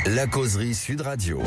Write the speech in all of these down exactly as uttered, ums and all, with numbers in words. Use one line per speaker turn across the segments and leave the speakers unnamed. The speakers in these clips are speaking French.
La causerie Sud Radio.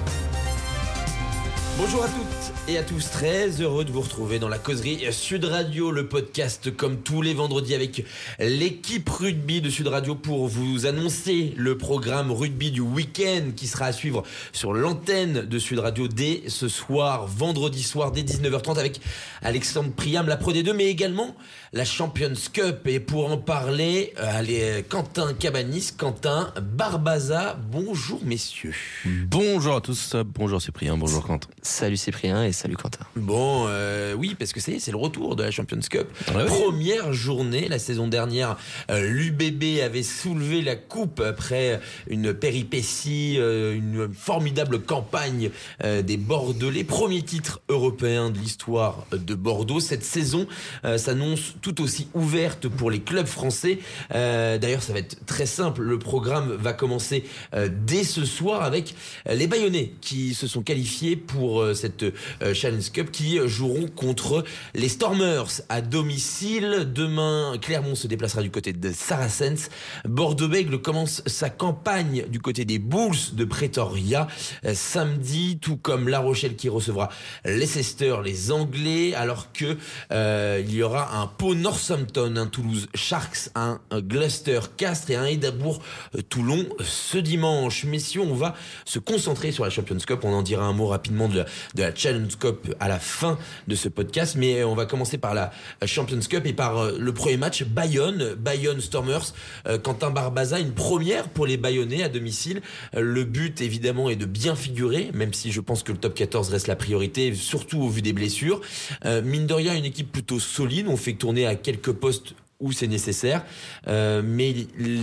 Bonjour à toutes et à tous, très heureux de vous retrouver dans la causerie Sud Radio, le podcast comme tous les vendredis avec l'équipe rugby de Sud Radio pour vous annoncer le programme rugby du week-end qui sera à suivre sur l'antenne de Sud Radio dès ce soir, vendredi soir dès dix-neuf heures trente avec Alexandre Priam, la Pro D deux, mais également la Champions Cup. Et pour en parler, allez, Quentin Cabanis, Quentin Barbaza, bonjour messieurs.
Bonjour à tous, bonjour Cyprien, bonjour Quentin.
Salut Cyprien et salut Quentin.
Bon, euh, oui, parce que c'est, c'est le retour de la Champions Cup.
Ouais,
Première oui. journée, la saison dernière, euh, l'U B B avait soulevé la coupe après une péripétie, euh, une formidable campagne euh, des Bordelais. Premier titre européen de l'histoire de Bordeaux. Cette saison euh, s'annonce tout aussi ouverte pour les clubs français. Euh, d'ailleurs, ça va être très simple. Le programme va commencer euh, dès ce soir avec les Bayonnais qui se sont qualifiés pour cette Challenge Cup, qui joueront contre les Stormers à domicile. Demain, Clermont se déplacera du côté de Saracens. Bordeaux-Bègles commence sa campagne du côté des Bulls de Pretoria samedi, tout comme La Rochelle qui recevra Leicester, les Anglais, alors que euh, il y aura un Pau Northampton, un Toulouse Sharks, un Gloucester Castres et un Édimbourg Toulon ce dimanche. Messieurs, on va se concentrer sur la Champions Cup. On en dira un mot rapidement de la, de la Challenge Cup à la fin de ce podcast, mais on va commencer par la Champions Cup et par le premier match, Bayonne, Bayonne Stormers. Euh, Quentin Barbaza, une première pour les Bayonnais à domicile. Euh, le but évidemment est de bien figurer, même si je pense que le top quatorze reste la priorité, surtout au vu des blessures. Euh, mine de rien, une équipe plutôt solide, on fait tourner à quelques postes où c'est nécessaire, euh, mais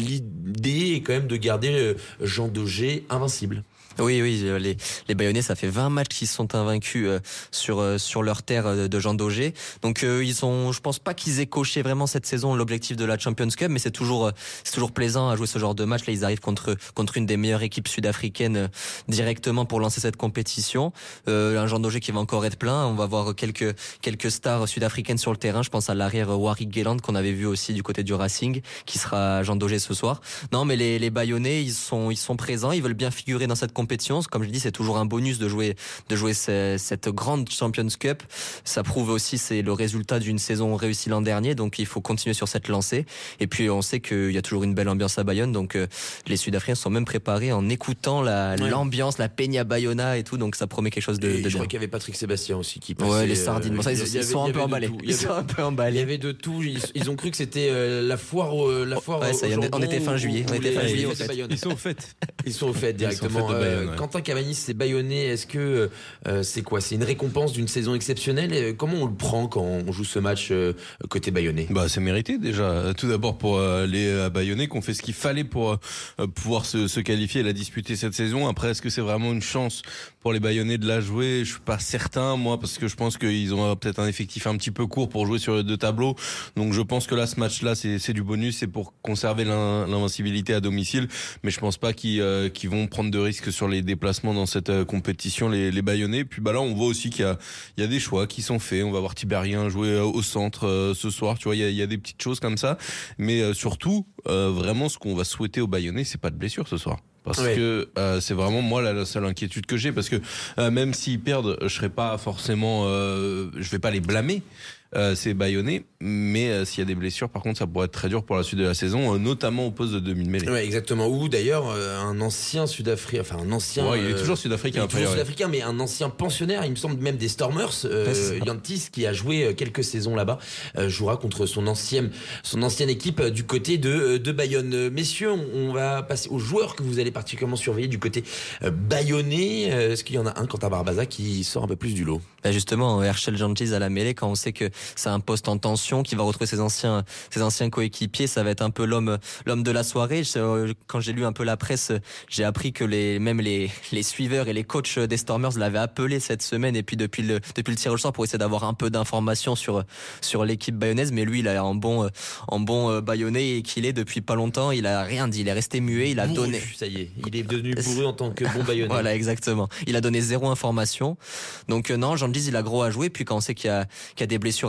l'idée est quand même de garder euh, Jean Daugé invincible.
Oui, oui, les, les Bayonnais, ça fait vingt matchs qu'ils sont invaincus euh, sur euh, sur leur terre de Jean Daugé. Donc euh, ils sont, je pense pas qu'ils aient coché vraiment cette saison l'objectif de la Champions Cup, mais c'est toujours euh, c'est toujours plaisant à jouer ce genre de match. Là, ils arrivent contre contre une des meilleures équipes sud-africaines euh, directement pour lancer cette compétition. Euh, un Jean Daugé qui va encore être plein. On va voir quelques quelques stars sud-africaines sur le terrain. Je pense à l'arrière Warwick Geland qu'on avait vu aussi du côté du Racing, qui sera Jean Daugé ce soir. Non, mais les les Bayonnais, ils sont ils sont présents. Ils veulent bien figurer dans cette compétition. Comme je dis, c'est toujours un bonus de jouer de jouer ce, cette grande Champions Cup. Ça prouve aussi c'est le résultat d'une saison réussie l'an dernier, donc il faut continuer sur cette lancée. Et puis on sait qu'il y a toujours une belle ambiance à Bayonne, donc euh, les Sud-Africains sont même préparés en écoutant la ouais. l'ambiance, la Peña Bayona et tout, donc ça promet quelque chose de, de
je
bien.
crois qu'il y avait Patrick Sébastien aussi qui passait.
Ouais, les sardines. Bon, ça, ils,
il y avait,
ils sont un peu emballés.
Ils sont un peu emballés. Il y avait de tout. Ils, ils ont cru que c'était euh, la foire, euh, la foire.
Ouais, ça,
au
on était fin juillet. On était fin juillet.
Ils sont au fait.
Ils sont au fait directement.
Bayonne, ouais.
Quentin Cabanis, c'est Bayonnais. Est-ce que euh, c'est quoi? C'est une récompense d'une saison exceptionnelle. Et comment on le prend quand on joue ce match euh, côté Bayonnais?
Bah, c'est mérité déjà. Tout d'abord pour euh, les euh, Bayonnais qui ont fait ce qu'il fallait pour euh, pouvoir se, se qualifier et la disputer cette saison. Après, est-ce que c'est vraiment une chance pour les Bayonnais de la jouer? Je suis pas certain, moi, parce que je pense qu'ils ont peut-être un effectif un petit peu court pour jouer sur les deux tableaux. Donc, je pense que là, ce match-là, c'est, c'est du bonus, c'est pour conserver l'in, l'invincibilité à domicile. Mais je pense pas qu'ils, euh, qu'ils vont prendre de risques sur les déplacements dans cette euh, compétition, les, les Bayonnais. Puis bah là, on voit aussi qu'il y a, il y a des choix qui sont faits. On va voir Tiberghien jouer euh, au centre euh, ce soir. Tu vois, il y a, il y a des petites choses comme ça. Mais euh, surtout, euh, vraiment, ce qu'on va souhaiter aux Bayonnais, c'est pas de blessure ce soir. Parce ouais. que euh, c'est vraiment moi la, la seule inquiétude que j'ai, parce que euh, même s'ils perdent, je serai pas forcément, euh, je vais pas les blâmer. Euh, c'est Bayonnais, mais euh, s'il y a des blessures, par contre, ça pourrait être très dur pour la suite de la saison, euh, notamment au poste de demi-mêlée.
Ouais, exactement. Ou d'ailleurs, euh, un ancien Sud-Africain, enfin un ancien.
Ouais, il est toujours Sud-Africain.
Il est toujours après, Sud-Africain, ouais. Mais un ancien pensionnaire, il me semble même des Stormers, euh, Yantis, qui a joué quelques saisons là-bas, euh, jouera contre son ancienne, son ancienne équipe du côté de de Bayonne. Messieurs, on, on va passer aux joueurs que vous allez particulièrement surveiller du côté euh, bayonnais. Euh, est-ce qu'il y en a un, Quentin Barbaza, qui sort un peu plus du lot?
Bah justement, Herschel Jantjies à la mêlée, quand on sait que c'est un poste en tension, qui va retrouver ses anciens, ses anciens coéquipiers, ça va être un peu l'homme, l'homme de la soirée. Quand j'ai lu un peu la presse, j'ai appris que les, même les, les suiveurs et les coachs des Stormers l'avaient appelé cette semaine, et puis depuis le, depuis le tirage au sort pour essayer d'avoir un peu d'informations sur, sur l'équipe bayonnaise. Mais lui, il a en bon, en bon bayonnais et qu'il est depuis pas longtemps, il a rien dit, il est resté muet, il a
bourru,
donné.
Ça y est, il est devenu bourru en tant que bon bayonnais.
Voilà, exactement. Il a donné zéro information. Donc, euh, non, Jantjies, il a gros à jouer. Puis quand on sait qu'il y a, qu'il y a des blessures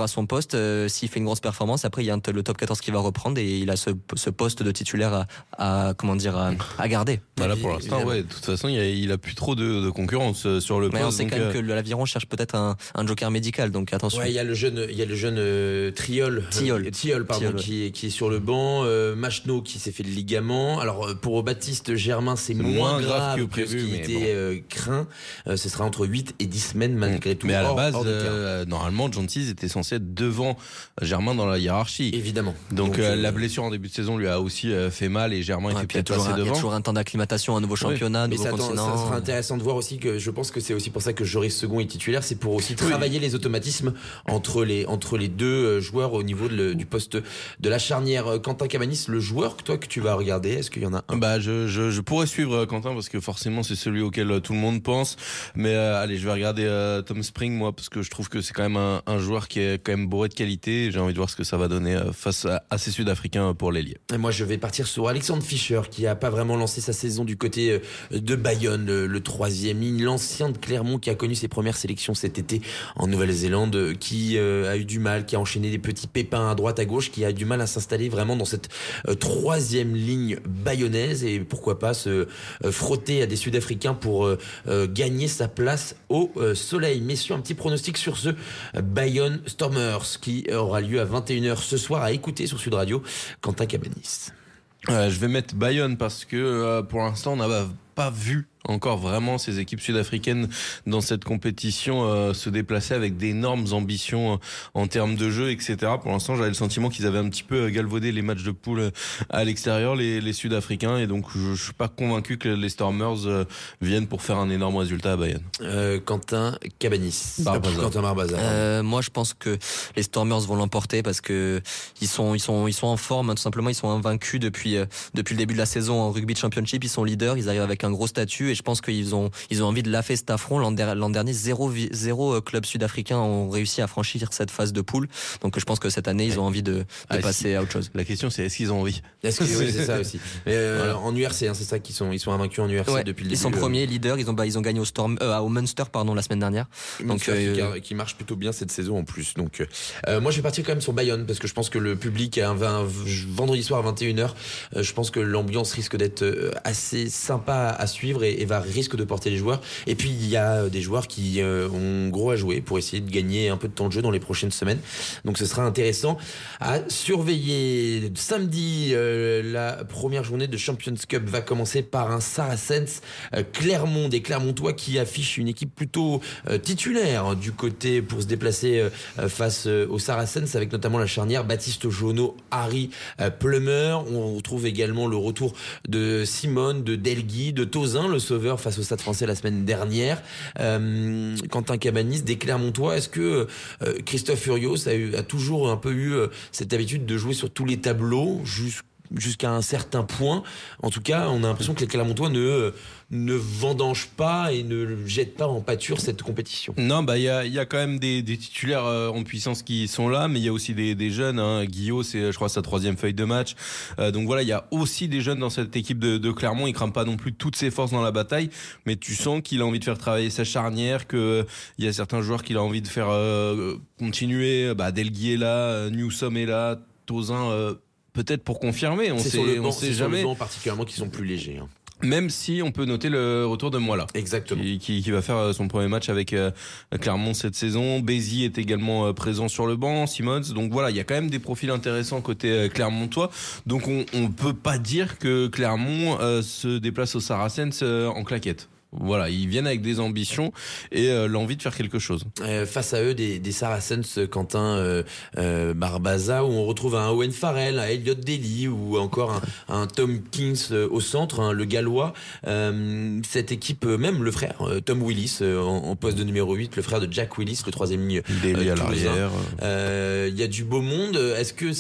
à son poste. Euh, s'il fait une grosse performance, après il y a un, le top quatorze qui va reprendre et il a ce, ce poste de titulaire à, à comment dire à, à garder.
Voilà, pour l'instant, ouais. De toute façon, il a, il a plus trop de, de concurrence euh, sur le
Mais
poste.
on sait quand
donc,
même
euh...
que l'Aviron cherche peut-être un, un joker médical, donc attention.
Ouais, il y a le jeune, il y a le jeune euh, Triol,
Thiol,
euh, Thiol, pardon,
Thiol, ouais.
qui est qui est sur le banc. Euh, Machno qui s'est fait le ligament. Alors pour Baptiste Germain, c'est, c'est moins, moins grave, grave que, prévu, que ce qui était bon. euh, craint. Euh, ce sera entre huit et dix semaines malgré mmh. tout.
Mais à la
hors,
base,
hors
euh, normalement, Jeanty était censé être devant Germain dans la hiérarchie.
Évidemment.
Donc, Donc euh,
euh,
la blessure en début de saison lui a aussi euh, fait mal et Germain
ouais,
était peut-être passé
un,
devant.
Il y a toujours un temps d'acclimatation, un nouveau championnat,
oui.
un nouveau
Mais ça,
continent.
Ça sera intéressant de voir aussi que je pense que c'est aussi pour ça que Joris Second est titulaire, c'est pour aussi travailler oui. les automatismes entre les entre les deux joueurs au niveau de le, du poste de la charnière. Quentin Cabanis, le joueur que toi que tu vas regarder, est-ce qu'il y en a un?
Bah je je, je pourrais suivre Quentin parce que forcément c'est celui auquel tout le monde pense. Mais euh, allez, je vais regarder euh, Tom Spring moi parce que je trouve que c'est quand même un, un joueur qui est quand même bourré de qualité. J'ai envie de voir ce que ça va donner euh, face à, à ces Sud-Africains pour l'ailier.
Et moi je vais partir sur Alexandre Fischer qui a pas vraiment lancé sa saison du côté de Bayonne, le, le troisième ligne, l'ancien de Clermont qui a connu ses premières sélections cet été en Nouvelle-Zélande, qui euh, a eu du mal, qui a enchaîné des petits pépins à droite à gauche, qui a du mal à s'installer vraiment dans cette euh, troisième ligne bayonnaise et pourquoi pas se euh, frotter à des Sud-Africains pour euh, euh, gagner sa place au euh, soleil. Messieurs, un petit pronostic sur ce euh, Bayonne Stormers qui aura lieu à vingt et une heures ce soir à écouter sur Sud Radio. Quentin Cabanis.
Euh, je vais mettre Bayonne parce que euh, pour l'instant on n'a pas vu encore vraiment ces équipes sud-africaines dans cette compétition euh, se déplacer avec d'énormes ambitions euh, en termes de jeu, et cetera. Pour l'instant, j'avais le sentiment qu'ils avaient un petit peu galvaudé les matchs de poule euh, à l'extérieur, les, les Sud-Africains, et donc je, je suis pas convaincu que les Stormers euh, viennent pour faire un énorme résultat à Bayonne.
Euh, Quentin Cabanis.
Barbaza.
Quentin Barbaza.
Euh, moi, je pense que les Stormers vont l'emporter parce que ils sont, ils sont, ils sont en forme. Hein, tout simplement, ils sont invaincus depuis euh, depuis le début de la saison en rugby championship. Ils sont leaders. Ils arrivent avec un gros statut. Et je pense qu'ils ont, ils ont envie de laffer cet affront. L'an, der- l'an dernier, zéro, zéro club sud-africain ont réussi à franchir cette phase de poule. Donc, je pense que cette année, ils ont envie de, de ah, passer si. à autre chose.
La question, c'est est-ce qu'ils ont envie?
Est-ce que, oui, c'est ça aussi. Mais euh, voilà. En U R C, hein, c'est ça qu'ils sont, ils sont invaincus en U R C
ouais,
depuis le
ils
début.
Ils sont premiers, leaders. Ils ont, bah, ils ont gagné au Storm, euh, au Munster, pardon, la semaine dernière.
Donc, euh, qui, qui marche plutôt bien cette saison en plus. Donc, euh, moi, je vais partir quand même sur Bayonne parce que je pense que le public, un, un, vendredi soir à vingt et une heures, euh, je pense que l'ambiance risque d'être assez sympa à suivre et, et va risque de porter les joueurs. Et puis il y a des joueurs qui euh, ont gros à jouer pour essayer de gagner un peu de temps de jeu dans les prochaines semaines. Donc ce sera intéressant à surveiller. Samedi, euh, la première journée de Champions Cup va commencer par un Saracens euh, Clermont, des Clermontois qui affichent une équipe plutôt euh, titulaire hein, du côté pour se déplacer euh, face euh, aux Saracens avec notamment la charnière Baptiste Jonot, Harry euh, Plummer. On retrouve également le retour de Simone, de Delgui, de Tozin, le sauveur face au Stade Français la semaine dernière. Euh, Quentin Cabanis, des Clermontois, est-ce que euh, Christophe Furios a, eu, a toujours un peu eu euh, cette habitude de jouer sur tous les tableaux jusqu'à jusqu'à un certain point? En tout cas, on a l'impression que les Clermontois ne ne vendangent pas et ne jettent pas en pâture cette compétition.
Non, bah il y a il y a quand même des, des titulaires euh, en puissance qui sont là, mais il y a aussi des, des jeunes. Hein. Guillaume, c'est je crois sa troisième feuille de match. Euh, donc voilà, il y a aussi des jeunes dans cette équipe de, de Clermont. Il crame pas non plus toutes ses forces dans la bataille, mais tu sens qu'il a envie de faire travailler sa charnière, que il y a certains joueurs qu'il a envie de faire euh, continuer. Bah Delgui est là, Newsom est là, Tozin. Euh, Peut-être pour confirmer, on
c'est
sait,
sur le banc,
on sait
c'est
jamais.
Sur le banc particulièrement qui sont plus légers. Hein.
Même si on peut noter le retour de Moala.
Exactement.
Qui, qui, qui va faire son premier match avec euh, Clermont cette saison. Bézi est également euh, présent sur le banc, Simmons. Donc voilà, il y a quand même des profils intéressants côté euh, Clermontois. Donc on, on peut pas dire que Clermont euh, se déplace au Saracens euh, en claquette. Voilà, ils viennent avec des ambitions et euh, l'envie de faire quelque chose.
Euh, face à eux, des, des Saracens, Quentin euh, euh, Barbaza, où on retrouve un Owen Farrell, un Elliot Daly ou encore un, un Tom Kings euh, au centre, hein, le Gallois. Euh, cette équipe, euh, même le frère, euh, Tom Willis, euh, en, en poste de numéro huit, le frère de Jack Willis, le troisième ligne.
Daly euh, à l'arrière.
Il euh, y a du beau monde. Est-ce que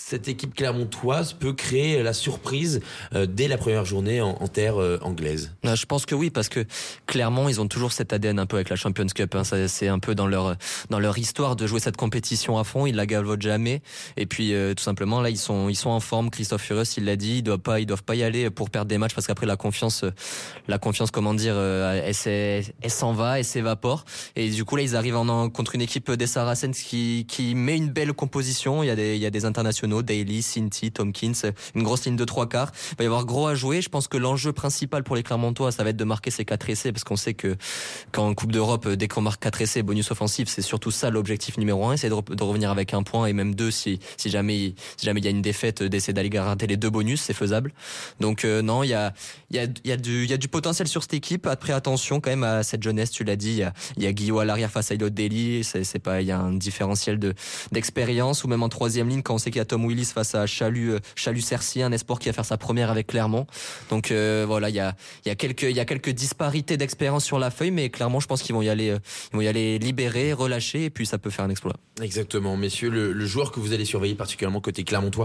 cette équipe clermontoise peut créer la surprise euh, dès la première journée en, en terre euh, anglaise?
Je pense que oui, parce que Clermont, ils ont toujours cet A D N un peu avec la Champions Cup. Hein. Ça, c'est un peu dans leur dans leur histoire de jouer cette compétition à fond. Ils la galvaudent jamais. Et puis euh, tout simplement là, ils sont ils sont en forme. Christophe Furios, il l'a dit, ils doivent pas ils doivent pas y aller pour perdre des matchs parce qu'après la confiance, la confiance, comment dire, euh, elle, elle, elle s'en va, elle s'évapore. Et du coup là, ils arrivent en, en contre une équipe des Saracens qui qui met une belle composition. Il y a des il y a des internationaux, Daly, Sinti, Tompkins, une grosse ligne de trois quarts. Il va y avoir gros à jouer. Je pense que l'enjeu principal pour les Clermontois, ça va être de marquer ces quatre essais, parce qu'on sait que quand en Coupe d'Europe, dès qu'on marque quatre essais, bonus offensif, c'est surtout ça l'objectif numéro un, c'est de, re- de revenir avec un point et même deux si si jamais si jamais il y a une défaite, d'essayer d'aller garantir les deux bonus, c'est faisable. Donc euh, non, il y a il y a il y a du il y a du potentiel sur cette équipe. Après attention quand même à cette jeunesse, tu l'as dit, il y a il y a Guillaume à l'arrière face à Elliot Daly, c'est c'est pas il y a un différentiel de d'expérience, ou même en troisième ligne quand on sait qu'il y a Tom Willis face à Chalut euh, Chalut Cercy, un espoir qui va faire sa première avec Clermont. Donc euh, voilà, il y a il y a quelques il y a quelques disparités d'expérience sur la feuille, mais clairement je pense qu'ils vont y aller euh, ils vont y aller libérer, relâcher, et puis ça peut faire un exploit.
Exactement, messieurs, le, le joueur que vous allez surveiller particulièrement côté clermontois,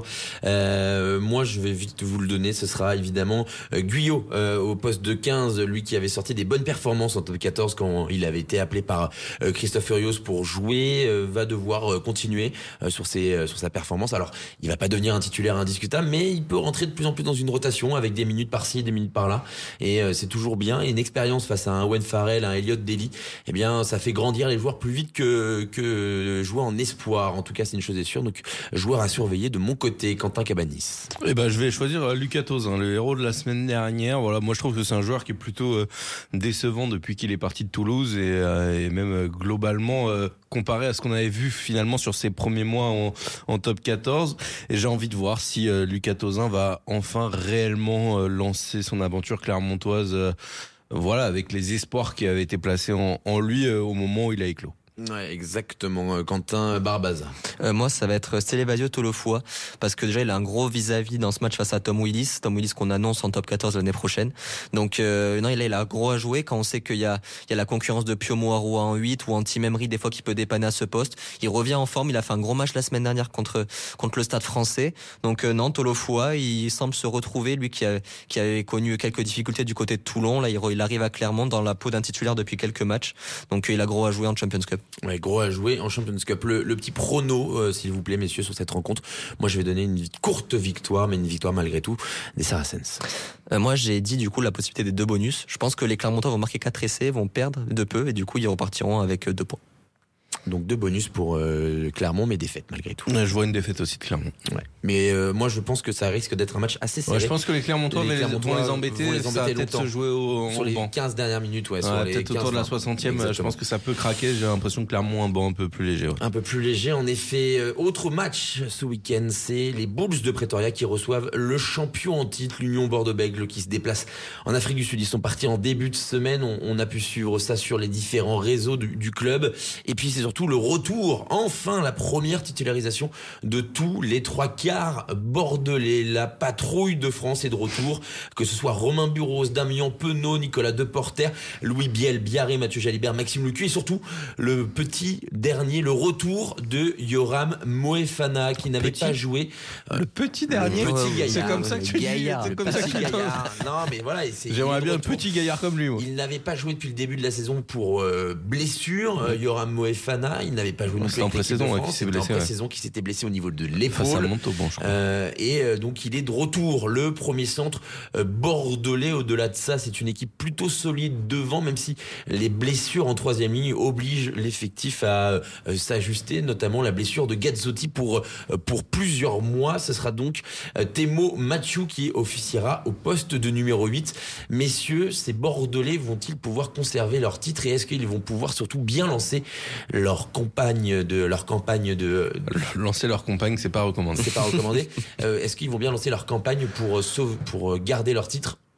euh, moi je vais vite vous le donner, ce sera évidemment euh, Guyot euh, au poste de quinze, lui qui avait sorti des bonnes performances en top quatorze quand il avait été appelé par euh, Christophe Furios pour jouer, euh, va devoir euh, continuer euh, sur ses euh, sur sa performance. Alors il va pas devenir un titulaire indiscutable, mais il peut rentrer de plus en plus dans une rotation avec des minutes par-ci, des minutes par-là, et euh, c'est toujours bien. Et une expérience face à un Owen Farrell, un Elliot Daly, eh bien ça fait grandir les joueurs plus vite que que jouer en espoir. En tout cas, c'est une chose est sûre. Donc, joueur à surveiller de mon côté, Quentin Cabanis.
Eh ben, je vais choisir Lucas Tozin, le héros de la semaine dernière. Voilà, moi je trouve que c'est un joueur qui est plutôt euh, décevant depuis qu'il est parti de Toulouse, et, euh, et même euh, globalement euh, comparé à ce qu'on avait vu finalement sur ses premiers mois en, en top quatorze. Et j'ai envie de voir si euh, Lucas Tozin va enfin réellement euh, lancer son aventure clermontoise. Euh, voilà, avec les espoirs qui avaient été placés en, en lui euh, au moment où il a éclos.
Ouais, exactement. Quentin Barbaza.
Euh, moi, ça va être Célébadio Tolofoa, parce que déjà, il a un gros vis-à-vis dans ce match face à Tom Willis. Tom Willis qu'on annonce en top quatorze l'année prochaine. Donc, euh, non, il a, il a gros à jouer quand on sait qu'il y a, il y a la concurrence de Pio Moaroua en huit, ou Anti Memri, des fois, qui peut dépanner à ce poste. Il revient en forme. Il a fait un gros match la semaine dernière contre, contre le Stade Français. Donc, euh, non, Tolofoa, il semble se retrouver, lui qui a, qui avait connu quelques difficultés du côté de Toulon. Là, il, il arrive à Clermont dans la peau d'un titulaire depuis quelques matchs. Donc, euh, il a gros à jouer en Champions Cup.
Ouais, gros à jouer en Champions Cup. Le, le petit prono, euh, s'il vous plaît, messieurs, sur cette rencontre. Moi, je vais donner une courte victoire, mais une victoire malgré tout des Saracens.
Euh, moi, j'ai dit du coup la possibilité des deux bonus. Je pense que les Clermontois vont marquer quatre essais, vont perdre de peu, et du coup, ils repartiront avec deux points.
Donc deux bonus pour euh, Clermont, mais défaite malgré tout.
Ouais, je vois une défaite aussi de Clermont.
Ouais. Mais euh, moi, je pense que ça risque d'être un match assez serré.
Ouais, je pense que les Clermontois,
les
Clermontois vont les embêter,
vont les
ça va
embêter
peut-être
longtemps.
se jouer au,
sur les
banc.
quinze dernières minutes, ouais,
Ouais,
sur les
peut-être autour de la soixantième,
Exactement.
je pense que ça peut craquer. J'ai l'impression que Clermont a un banc un peu plus léger. Ouais.
Un peu plus léger, en effet. Euh, autre match ce week-end, c'est les Bulls de Pretoria qui reçoivent le champion en titre, l'Union Bordeaux-Bègles, qui se déplace en Afrique du Sud. Ils sont partis en début de semaine. On, on a pu suivre ça sur les différents réseaux du, du club. Et puis c'est surtout le retour, enfin la première titularisation de tous les trois quarts bordelais. La patrouille de France est de retour, que ce soit Romain Burros, Damien Penaud, Nicolas Deporter, Louis Biel, Biarré, Mathieu Jalibert, Maxime Lucu, et surtout le petit dernier, le retour de Yoram Moefana, qui n'avait
Petit.
pas joué.
Le petit dernier,
Le petit
c'est
gaillard,
comme ça que tu
gaillard,
dis. C'est comme
Pas
ça
si
que tu
gaillard. Non, mais voilà. et c'est-
J'aimerais
il
bien un
retourne.
petit gaillard comme lui. Moi.
Il n'avait pas joué depuis le début de la saison pour euh, blessure. Euh, Yoram Moefana, il n'avait pas joué non
Ouais,
plus
c'était en
avec l'équipe de
pré-saison, ouais,
France.
qui s'est
C'était en
blessé, ouais.
pré-saison qui s'était blessé au niveau de
Face à
l'épaule.
Montauban, je crois.
Euh, et euh, donc il est de retour, le premier centre euh, bordelais. Au-delà de ça, c'est une équipe plutôt solide devant, même si les blessures en troisième ligne obligent l'effectif à euh, s'ajuster, notamment la blessure de Gazzotti pour euh, pour plusieurs mois. Ce sera donc euh, Temo Mathieu qui officiera au poste de numéro huit. Messieurs, ces Bordelais vont-ils pouvoir conserver leur titre, et est-ce qu'ils vont pouvoir surtout bien lancer leur campagne de leur campagne de
Lancer leur compagne, c'est pas recommandé.
c'est pas recommandé. Euh, est-ce qu'ils vont bien lancer leur campagne pour euh, sauve, pour euh, garder leur titre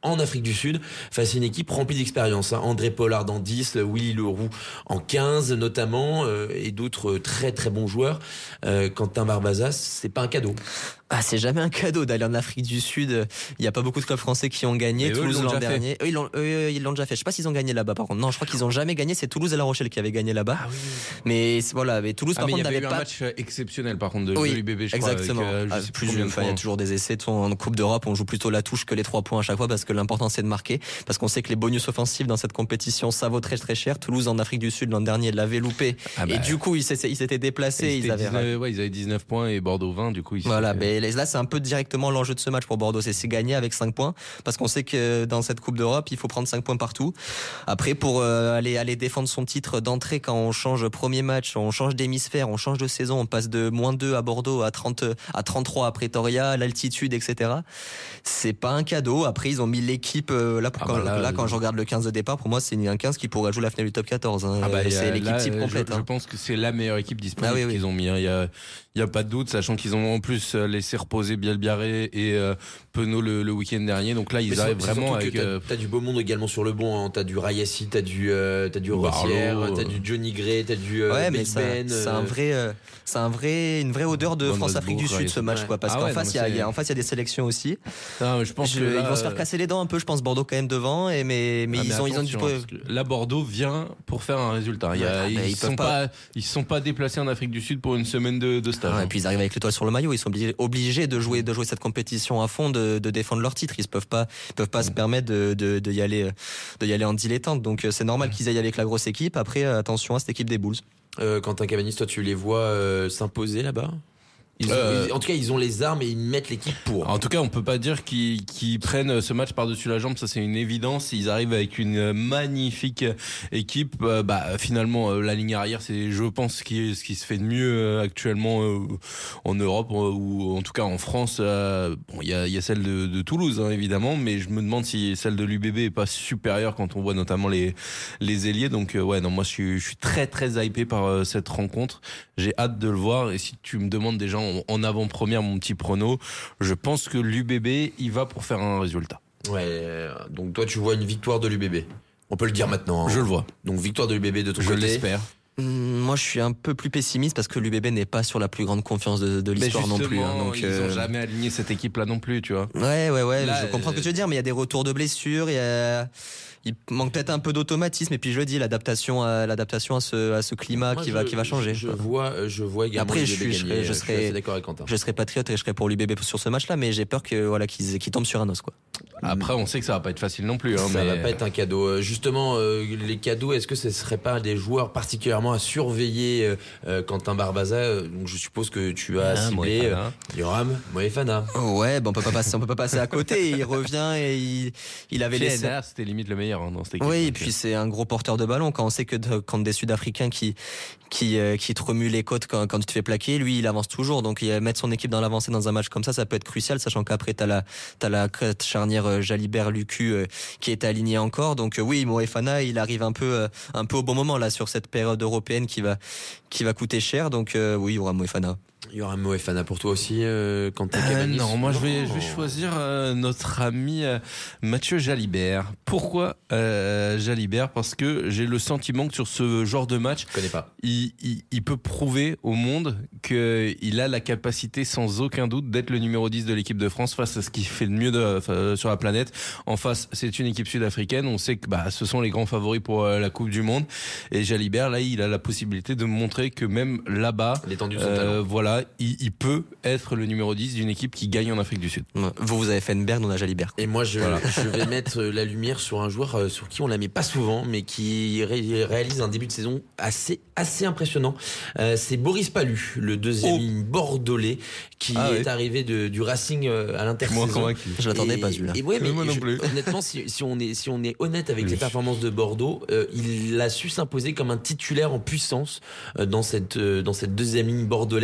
en Afrique du Sud face à une équipe remplie d'expérience. Hein. André Pollard en dix, Willy Leroux en quinze notamment, euh, et d'autres très très bons joueurs. Euh, Quentin Barbaza, c'est pas un cadeau.
Ah, c'est jamais un cadeau d'aller en Afrique du Sud. Il y a pas beaucoup de clubs français qui ont gagné.
Et
Toulouse
eux,
l'an
déjà
dernier. Eux, ils l'ont, eux, ils l'ont déjà fait. Je sais pas s'ils ont gagné là-bas, par contre. Non, je crois qu'ils ont jamais gagné. C'est Toulouse et La Rochelle qui avaient gagné là-bas.
Ah oui.
Mais voilà, mais Toulouse,
Ah,
par
mais il y
contre,
avait
n'avait
eu un
pas.
match exceptionnel par contre de
Oui,
Joli Bébé, je
exactement.
crois. Avec, euh, je
Ah,
sais
plus,
combien de
enfin, il y a
points.
toujours des essais. En Coupe d'Europe, on joue plutôt la touche que les trois points à chaque fois parce que l'important c'est de marquer. Parce qu'on sait que les bonus offensifs dans cette compétition, ça vaut très très cher. Toulouse en Afrique du Sud l'an dernier l'avait loupé.
Ah bah,
et du coup, ils s'étaient, ils s'étaient déplacés.
Ils,
Ils avaient.
dix-neuf, ouais, ils avaient dix-neuf points et Bordeaux vingt, du coup. Ils
Voilà,
s'étaient-
mais là c'est un peu directement l'enjeu de ce match pour Bordeaux, c'est, c'est gagner avec cinq points parce qu'on sait que dans cette Coupe d'Europe, il faut prendre cinq points partout. Après pour euh, aller aller défendre son titre d'entrée quand on change premier match, on change d'hémisphère, on change de saison, on passe de moins deux à Bordeaux à trente à trente-trois à Pretoria, l'altitude et cetera. C'est pas un cadeau. Après ils ont mis l'équipe euh, là, pour
Ah
quand,
bah là,
là quand
euh,
je regarde le quinze de départ, pour moi c'est un quinze qui pourrait jouer la finale du top quatorze. Hein.
Ah bah, il y a-
c'est l'équipe
là,
type
je-
complète.
Je,
hein.
pense que c'est la meilleure équipe disponible
Ah oui, oui.
qu'ils ont mis. hein. Il y a, il y a pas de doute, sachant qu'ils ont en plus euh, laissé reposer Bielbiarré et euh, Penaud le, le week-end dernier. Donc là, ils
Mais
arrivent
c'est- c'est
vraiment
surtout
avec.
que t'as,
euh,
t'as du beau monde également sur le banc. Hein. T'as du Rayassi, t'as du euh, t'as du Rossière,
Barlow,
t'as du Johnny Gray, t'as du euh,
Ouais, mais
Big
ça-
Ben.
c'est
euh,
un vrai, euh, c'est un vrai, une vraie odeur de
Van
France-Afrique du
Westbrook,
Sud ce
ouais,
match,
ouais.
quoi. Parce
Ah
qu'en
ouais,
face,
non,
il y a,
mais
il y a-
c'est-
en face, il y a des sélections aussi.
non, je pense
Je-
que là,
ils vont se faire
euh,
casser les dents un peu. Je pense Bordeaux quand même devant, et mais, mais
ah,
ils ont, ils ont du.
attention, parce que là, Bordeaux vient pour faire un résultat. Il y a-
Ouais, ah, mais
ils,
ils peuvent
sont
pas-
pas, ils sont pas déplacés en Afrique du Sud pour une semaine de, de stage.
Ah,
hein.
et puis ils arrivent avec l'étoile sur le maillot. Ils sont obligés, obligés de jouer, de jouer cette compétition à fond, de, de défendre leur titre. Ils peuvent pas, ils peuvent pas se permettre de, de, de y aller, de y aller en dilettante. Donc euh, c'est normal qu'ils aillent avec la grosse équipe. Après, euh, attention à cette équipe des Bulls.
Euh, Quentin Cavanis, toi tu les vois euh, s'imposer là-bas ils ont-
Euh,
ils- En tout cas, ils ont les armes et ils mettent l'équipe pour.
En tout cas, on peut pas dire qu'ils, qu'ils prennent ce match par-dessus la jambe, ça c'est une évidence. Ils arrivent avec une magnifique équipe. Euh, bah finalement, euh, la ligne arrière, c'est, je pense, ce qui, ce qui se fait de mieux euh, actuellement euh, en Europe euh, ou en tout cas en France. Euh, bon, il y a, il y a celle de, de Toulouse, hein, évidemment, mais je me demande si celle de l'U B B est pas supérieure quand on voit notamment les les ailiers. Donc euh, ouais, non, moi je suis, je suis très très hypé par euh, cette rencontre. J'ai hâte de le voir. Et si tu me demandes déjà en, en avant-première mon petit prono, je pense que l'U B B il va pour faire un résultat.
Ouais. euh, Donc toi tu vois une victoire de l'U B B. On peut le dire maintenant. hein.
Je le vois.
Donc victoire de l'U B B de ton
Je
côté.
l'espère.
Hum, Moi, je suis un peu plus pessimiste parce que l'U B B n'est pas sur la plus grande confiance de, de
Mais
l'histoire non plus. hein.
justement,
donc,
ils
euh,
ont jamais aligné cette équipe-là non plus, tu vois.
Ouais, ouais, ouais.
Là,
je comprends ce que tu veux dire, mais il y a des retours de blessures. Il y a, il manque peut-être un peu d'automatisme. Et puis je le dis, l'adaptation à l'adaptation à ce, à ce climat
Moi,
qui
je-
va, qui va changer.
Je vois, je vois également
Après,
l'U B B
je suis- je
gagner.
serais- je
suis
serais-
assez d'accord avec Quentin.
Je serais patriote et je serais pour l'U B B sur ce match-là, mais j'ai peur que voilà qu'ils qu'ils tombent sur un os, quoi.
Après, on sait que ça va pas être facile non plus. Hein,
Ça
mais...
va pas être un cadeau. Euh, Justement, euh, les cadeaux, est-ce que ce serait pas des joueurs particulièrement à surveiller, euh, euh, Quentin Barbaza euh, Donc je suppose que tu as
Ah,
ciblé
Moefana.
euh, Yoram Moefana.
Oh ouais, bon, on peut pas passer, on peut pas passer à côté. Il revient et il, il avait
L'année
laissé.
dernière, c'était limite le meilleur hein, dans cette équipe.
Oui, et
Donc,
puis c'est un gros porteur de ballon. Quand on sait que de- quand des Sud-Africains qui qui euh, qui te remuent les côtes quand, quand tu te fais plaquer, lui il avance toujours. Donc il, mettre son équipe dans l'avancée dans un match comme ça, ça peut être crucial, sachant qu'après t'as la t'as la charnière euh, Jalibert-Lucu euh, qui est alignée encore. Donc euh, oui, Moefana, il arrive un peu euh, un peu au bon moment là sur cette période européenne qui va qui va coûter cher. Donc euh, oui, il y aura Moefana.
Yoram Moefana pour toi aussi, euh, Quentin
Euh,
Cavanis.
non, moi je vais, je vais
Non.
choisir euh, notre ami euh, Mathieu Jalibert. Pourquoi euh, Jalibert? Parce que j'ai le sentiment que sur ce genre de match,
Je connais pas.
il, il, il peut prouver au monde qu'il a la capacité sans aucun doute d'être le numéro dix de l'équipe de France face à ce qui fait de mieux de, enfin, sur la planète. En face, c'est une équipe sud-africaine. On sait que bah, ce sont les grands favoris pour euh, la Coupe du Monde. Et Jalibert, là, il a la possibilité de montrer que même là-bas,
L'étendue de son
euh,
talent.
voilà, il, il peut être le numéro dix d'une équipe qui gagne en Afrique du Sud.
Vous vous avez Fenberg, on a Jalibert.
Et moi, je, je vais mettre la lumière sur un joueur euh, sur qui on la met pas souvent, mais qui ré- réalise un début de saison assez assez impressionnant. Euh, c'est Boris Palu, le deuxième
Oh.
ligne bordelais, qui
Ah
est
ouais.
arrivé de, du Racing euh, à
Moins
l'intersaison.
convaincu.
Je l'attendais
Et-
pas celui-là.
Et ouais, mais
Moi non
je-
plus.
honnêtement, si, si on est si on est honnête avec
Oui.
les performances de Bordeaux, euh, il a su s'imposer comme un titulaire en puissance euh, dans cette euh, dans cette deuxième ligne bordelaise.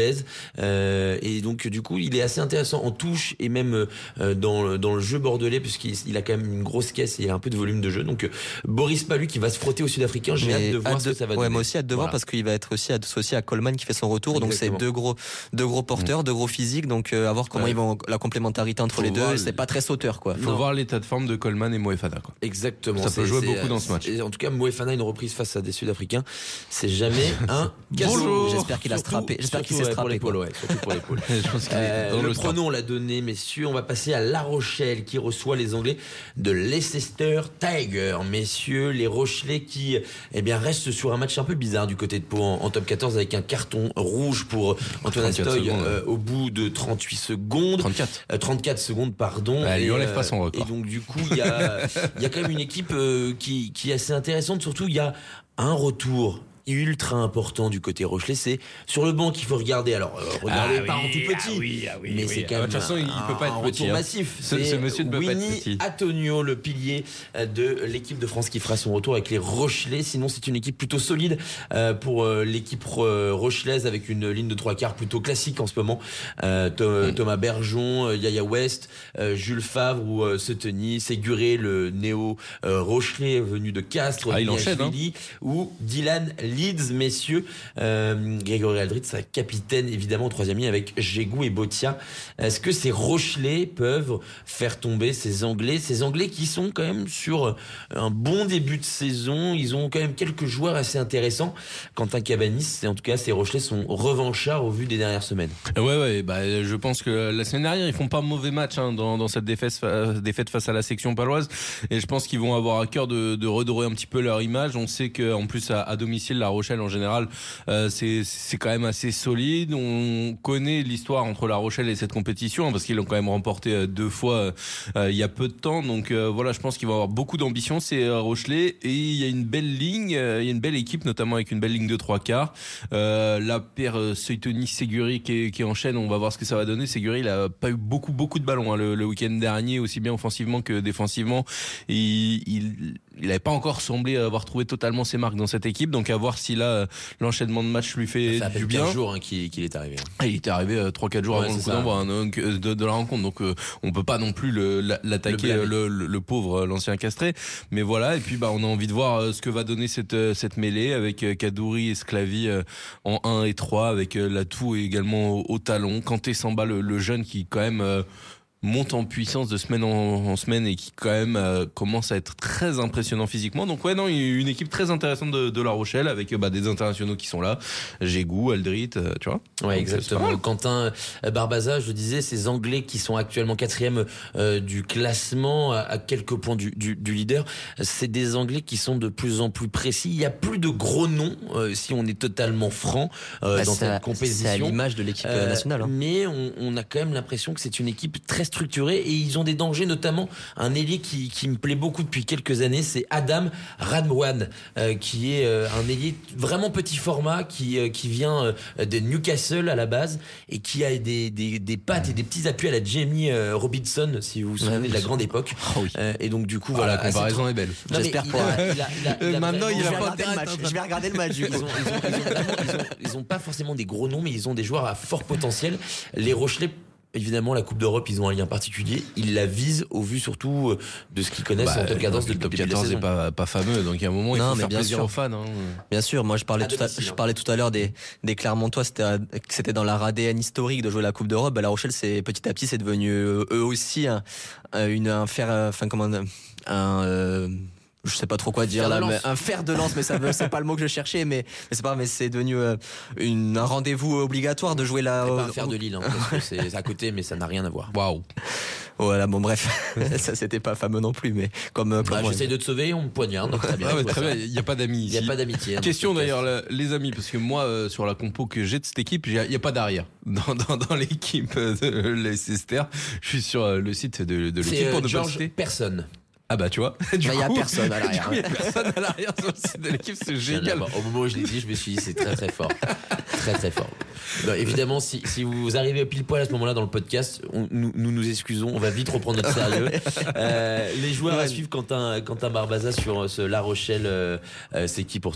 Euh, et donc du coup, il est assez intéressant en touche et même euh, dans dans le jeu bordelais, puisqu'il il a quand même une grosse caisse et il a un peu de volume de jeu. Donc euh, Boris Palu qui va se frotter aux Sud-Africains. J'ai
Mais
hâte de voir
hâte
ce
de-
que ça va
ouais,
donner.
moi aussi hâte de voir
Voilà.
parce qu'il va être aussi associé à Coleman qui fait son retour. Donc c'est
Exactement.
deux gros, deux gros porteurs, deux gros physiques. Donc euh, à voir comment
Ouais.
ils vont la complémentarité entre
Faut
les deux.
voir
C'est
le-
pas très sauteur quoi.
Faut
Faut-
voir l'état de forme de Coleman et Moefana, quoi.
Exactement.
Ça peut
C'est-
jouer
c'est,
beaucoup
euh,
dans ce match.
c'est- En tout cas, Moefana, une reprise face à des Sud-Africains, c'est jamais un cadeau.
Bonjour.
J'espère qu'il a
Surtout-
strappé. J'espère qu'il
surtout,
s'est
ouais, pour
strappé,
l'épaule,
quoi.
ouais, surtout pour l'épaule.
Je pense qu'il est
Euh,
dans
le
le strap.
pronom, on l'a donné, messieurs. On va passer à La Rochelle qui reçoit les Anglais de Leicester Tigers. Messieurs, les Rochelais qui eh bien, restent sur un match un peu bizarre du côté de Pau en, en top quatorze avec un carton rouge pour Antoine
trente-quatre
Astoy
secondes.
euh, au bout de trente-huit secondes.
trente-quatre.
Euh, trente-quatre secondes, pardon.
Bah, elle lui
Et,
enlève
euh,
pas son record.
Et donc, du coup, il y a, il y a quand même une équipe euh, qui, qui est assez intéressante. Surtout, il y a un retour ultra important du côté Rochelais, c'est sur le banc qu'il faut regarder. Alors, euh, regardez
Ah
pas en
oui,
tout petit,
ah oui, ah oui,
mais
oui.
c'est quand
Ah,
même
de toute façon, il
un,
peut pas être
un
petit,
retour
hein.
massif.
Ce-
C'est
ce monsieur ne peut pas être
Winnie
petit.
Antonio, le pilier euh, de l'équipe de France qui fera son retour avec les Rochelais. Sinon, c'est une équipe plutôt solide euh, pour euh, l'équipe euh, rochelaise avec une ligne de trois quarts plutôt classique en ce moment. Euh, Th-
Mm.
Thomas Bergeon, euh, Yaya West, euh, Jules Favre ou euh, Seteny, Séguré, le néo euh, Rochelais venu de Castres,
Ah, il enchaîne, hein.
Niashvili, ou Dylan Leeds, messieurs. Euh, Grégory Aldrit, sa capitaine évidemment en troisième ligne avec Jégou et Botia. Est-ce que ces Rochelais peuvent faire tomber ces Anglais, ces Anglais qui sont quand même sur un bon début de saison? Ils ont quand même quelques joueurs assez intéressants. Quentin Cabanis, et en tout cas ces Rochelais sont revanchards au vu des dernières semaines.
Ouais, ouais, bah, je pense que la semaine dernière, ils font pas un mauvais match hein, dans, dans cette défaite, fa- défaite face à la section paloise. Et je pense qu'ils vont avoir à cœur de, de redorer un petit peu leur image. On sait qu'en plus, à, à domicile, La Rochelle, en général, euh, c'est, c'est quand même assez solide. On connaît l'histoire entre La Rochelle et cette compétition, hein, parce qu'ils l'ont quand même remporté euh, deux fois euh, il y a peu de temps. Donc euh, voilà, je pense qu'ils vont avoir beaucoup d'ambition, ces euh, Rochelais. Et il y a une belle ligne, euh, il y a une belle équipe, notamment avec une belle ligne de trois quarts. Euh, la paire euh, Seutonis-Séguri qui, qui enchaîne, on va voir ce que ça va donner. Séguri, il a pas eu beaucoup beaucoup de ballons hein, le, le week-end dernier, aussi bien offensivement que défensivement. Il, il, il avait pas encore semblé avoir trouvé totalement ses marques dans cette équipe. Donc à voir si là euh, l'enchaînement de match lui fait
Ça fait
du
à peine
bien.
quinze jours hein, qu'il, qu'il est arrivé.
Et il était arrivé euh, trois quatre jours
Ouais,
avant le
c'est
coup
ça.
d'envoi hein, donc, euh, de, de la rencontre. Donc euh, on peut pas non plus le, la- l'attaquer
Le
le,
blâmer.
le, le pauvre euh, l'ancien castré. Mais voilà. Et puis bah on a envie de voir euh, ce que va donner cette euh, cette mêlée avec euh, Kadouri et Sclavi euh, en un et trois avec euh, Latou également au, au talon. Kanté Samba le, le jeune qui quand même euh, monte en puissance de semaine en, en semaine et qui quand même euh, commence à être très impressionnant physiquement. Donc ouais non, il y a une équipe très intéressante de, de La Rochelle avec euh, bah, des internationaux qui sont là, Jégou, Aldrit, euh, tu vois.
Ouais,
Donc,
exactement.
c'est pas mal.
Quentin euh, Barbaza, je le disais, ces Anglais qui sont actuellement quatrième euh, du classement, à, à quelques points du, du, du leader, c'est des Anglais qui sont de plus en plus précis. Il y a plus de gros noms, euh, si on est totalement franc, euh,
Bah,
dans
c'est à-
cette compétition.
C'est à l'image de l'équipe
Euh,
nationale. Hein.
Mais on, on a quand même l'impression que c'est une équipe très structurée et ils ont des dangers, notamment un ailier qui, qui me plaît beaucoup depuis quelques années, c'est Adam Radwan, euh, qui est euh, un ailier vraiment petit format, qui, euh, qui vient euh, de Newcastle à la base et qui a des, des, des pattes et des petits appuis à la Jamie euh, Robinson, si vous vous souvenez
Ouais,
de la
oui.
grande époque.
Ah oui.
Euh, et donc du coup,
Ah,
voilà.
la comparaison est belle.
Non, mais
J'espère
il
pour-
a- il a- il a- il a
Euh, maintenant,
vraiment-
il a
Je vais
pas
regarder le match. Je vais regarder le match du
ils
coup.
ont, ils, ont, ils, ont vraiment- ils ont- ils ont pas forcément des gros noms, mais ils ont des joueurs à fort potentiel. Les Rochelais, évidemment, la Coupe d'Europe, ils ont un lien particulier. Ils la visent au vu surtout euh, de ce qu'ils connaissent
Bah,
en top quatorze
le
depuis
top
le début de la
quatorze
saison.
n'est pas, pas fameux, donc il y a un moment il
Non,
faut
mais
faire
bien
plaisir
sûr.
aux fans. Hein.
Bien sûr, moi je parlais
À
tout à,
domicile,
je
hein.
parlais tout à l'heure des des Clermontois, c'était à- que c'était dans leur A D N historique de jouer la Coupe d'Europe. Bah, La Rochelle, c'est petit à petit, c'est devenu euh, eux aussi un, un- une un fer, euh, enfin comment un, un, euh, je sais pas trop quoi dire
Fer de
là,
lance.
mais un fer de lance, mais ça veut- c'est pas le mot que je cherchais, mais, mais c'est pas, mais c'est devenu euh, une, un rendez-vous obligatoire de jouer la.
C'est pas
euh,
un fer de Lille, hein, parce que c'est à côté, mais ça n'a rien à voir.
Waouh.
Voilà, bon bref, ça c'était pas fameux non plus, mais comme. euh, comme
Bah,
moi.
j'essaye de te sauver, on me poignarde. Donc très bien.
Ah ouais,
je vois
très
ça.
bien, il n'y a pas d'amis
Il
ici.
n'y a pas d'amitié. hein, dans
Question
ce podcast.
d'ailleurs, la- les amis, parce que moi, euh, sur la compo que j'ai de cette équipe, il n'y a pas d'arrière dans, dans, dans l'équipe de Leicester. Je suis sur euh, le site de, de l'équipe
C'est
pour
euh,
ne pas le
George
citer.
Personne.
Ah bah tu vois. Du
Bah, y a
coup-
personne à
Du
l'arrière.
coup, il n'y a personne à l'arrière sur le site de l'équipe, c'est
Je viens de
génial.
l'avoir. Au moment où je l'ai dit, je me suis dit, c'est très très fort. Très très fort. Non, évidemment, si, si vous arrivez pile poil à ce moment-là dans le podcast, on- nous, nous nous excusons, on va vite reprendre notre sérieux. Euh, les joueurs à
Ouais.
suivre, Quentin, Quentin Barbaza sur ce La Rochelle, euh, euh, c'est qui pour toi?